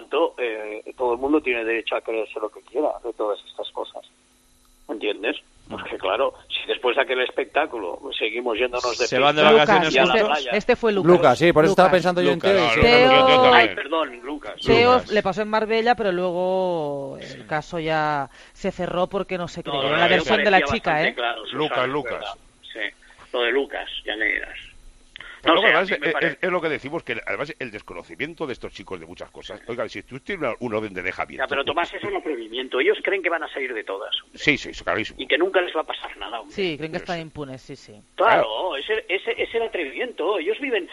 todo el mundo tiene derecho a creerse lo que quiera de todas estas cosas. ¿Me entiendes? Porque claro, si después de aquel espectáculo seguimos yéndonos de Se van de fiesta vacaciones y a la juntos. playa. Este fue Lucas. Lucas, sí, por eso estaba Lucas. pensando yo en Teo. y sí. Ay, perdón, Lucas. Teo le pasó en Marbella, pero luego el caso ya se cerró porque no se creyó la versión de la chica, bastante ¿eh? claro, Susana, Lucas. ¿verdad? Sí, lo de Lucas, ya me dirás. Pero No sé, además, a mí me parece- es lo que decimos, que además el desconocimiento de estos chicos de muchas cosas. Oiga, si tú tienes un orden de dejamiento... Ya, pero Tomás, eso es un atrevimiento. Ellos creen que van a salir de todas Sí, clarísimo. y que nunca les va a pasar nada. Hombre. Sí, creen que están impunes, sí. Claro, ese es el atrevimiento. Ellos viven...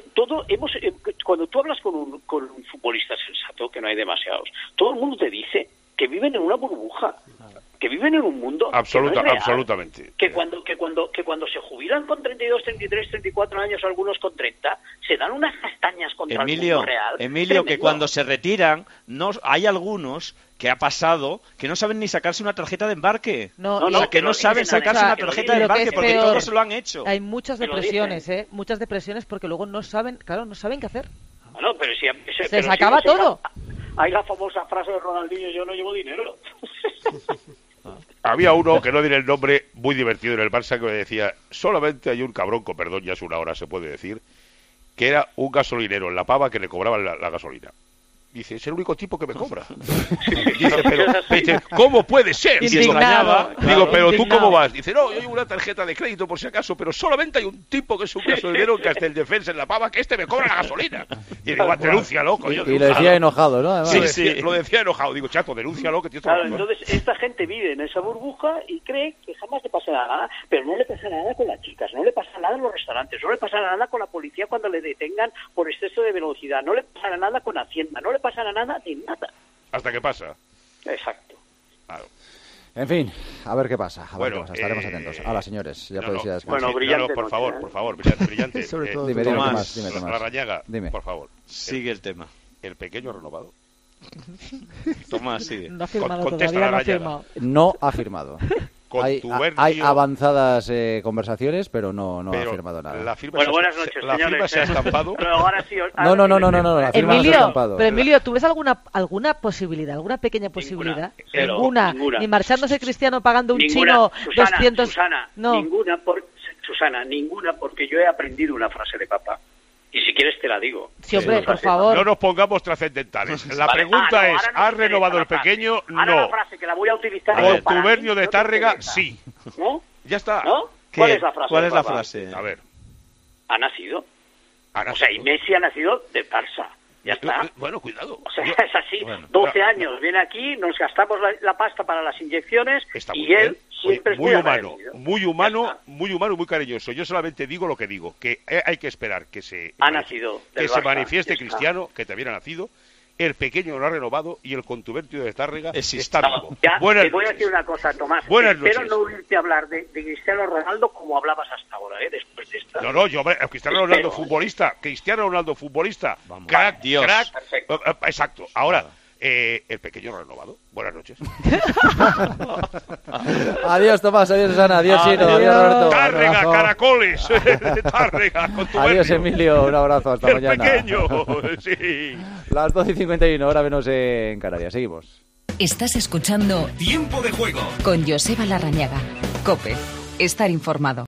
Cuando tú hablas con un futbolista sensato, que no hay demasiados, todo el mundo te dice que viven en una burbuja, que viven en un mundo que no es real. Absolutamente. Que cuando se jubilan con 32, 33, 34 años, algunos con 30, se dan unas castañas contra el mundo real. Emilio, que Tremendo. cuando se retiran, hay algunos que ha pasado que no saben ni sacarse una tarjeta de embarque. No, que no saben sacarse una tarjeta de lo que embarque es porque peor, todos lo han hecho. Hay muchas Te lo depresiones, muchas depresiones porque luego no saben qué hacer. No, pero si, Se les acaba todo. Hay la famosa frase de Ronaldinho: yo no llevo dinero. Había uno, que no diré el nombre, muy divertido en el Barça, que me decía, solamente hay un cabrón, con perdón, ya es una hora, se puede decir, que era un gasolinero en La Pava que le cobraban la gasolina. Dice, es el único tipo que me cobra. Dice, pero ¿cómo puede ser? Indignado. Digo, pero ¿tú cómo vas? Dice, no, yo llevo una tarjeta de crédito por si acaso, pero solamente hay un tipo que es un gasolinero en Casteldefels, en La Pava, que me cobra la gasolina. Y digo, denúncialo, coño. Y lo decía enojado, ¿no? Además. Sí, lo decía enojado. Digo, chato, denúncialo, que tienes Claro, entonces esta gente vive en esa burbuja y cree que jamás le pasa nada, pero no le pasa nada con las chicas, no le pasa nada en los restaurantes, no le pasa nada con la policía cuando le detengan por exceso de velocidad, no le pasa nada con Hacienda, no le pasa nada de nada. ¿Hasta qué pasa? Exacto. Claro. En fin, a ver qué pasa. Estaremos atentos. Hola, señores, ya podéis ir a descansar. Bueno, brillante. Por favor, brillante. Sobre todo, dime, Tomás. Larrañaga, por favor. Sigue el tema. El pequeño renovado. Tomás, sigue. No ha firmado Contesta todavía, no ha Larrañaga. firmado. No ha firmado. Hay avanzadas conversaciones, pero no ha firmado nada. La firma buenas noches, la señores. firma se ha estampado. Pero ahora sí, No, la firma no se ha estampado. Pero Emilio, ¿tú ves alguna posibilidad, alguna pequeña posibilidad? Ninguna. Ni marchándose Cristiano pagando un chino Susana, 200... Susana, no. ninguna, porque yo he aprendido una frase de papá. Y si quieres te la digo. Sí, hombre, por favor. No nos pongamos trascendentales. La pregunta es, ¿has renovado el pequeño? Ahora No. la frase que la voy a utilizar. Contubernio de Tárrega, sí. ¿No? Ya está. ¿No? ¿Cuál es la frase? ¿Cuál es la frase? A ver. Ha nacido. O sea, y Messi ha nacido de Barça. Ya está. Bueno, cuidado. O sea, es así. 12 años, viene aquí, nos gastamos la pasta para las inyecciones y él siempre es muy humano, muy humano y muy cariñoso. Yo solamente digo lo que digo, que hay que esperar que se manifieste Cristiano, que también ha nacido, el pequeño lo ha renovado y el contubernio de Tárrega está vivo. Ya, te voy a decir una cosa, Tomás. Espero no oírte hablar de Cristiano Ronaldo como hablabas hasta ahora, después de esta. No, yo, Cristiano Ronaldo futbolista, Vamos, crack, Dios. Exacto. Ahora, el pequeño renovado. Buenas noches. Adiós, Tomás, adiós, Susana, adiós, Chino, adiós, Roberto. Tárrega, caracoles, Tárrega, adiós, Emilio, un abrazo, hasta mañana. Pequeño, sí. Las 12:51, hora menos en Canarias, seguimos. Estás escuchando Tiempo de juego con Joseba Larrañaga. COPE, estar informado.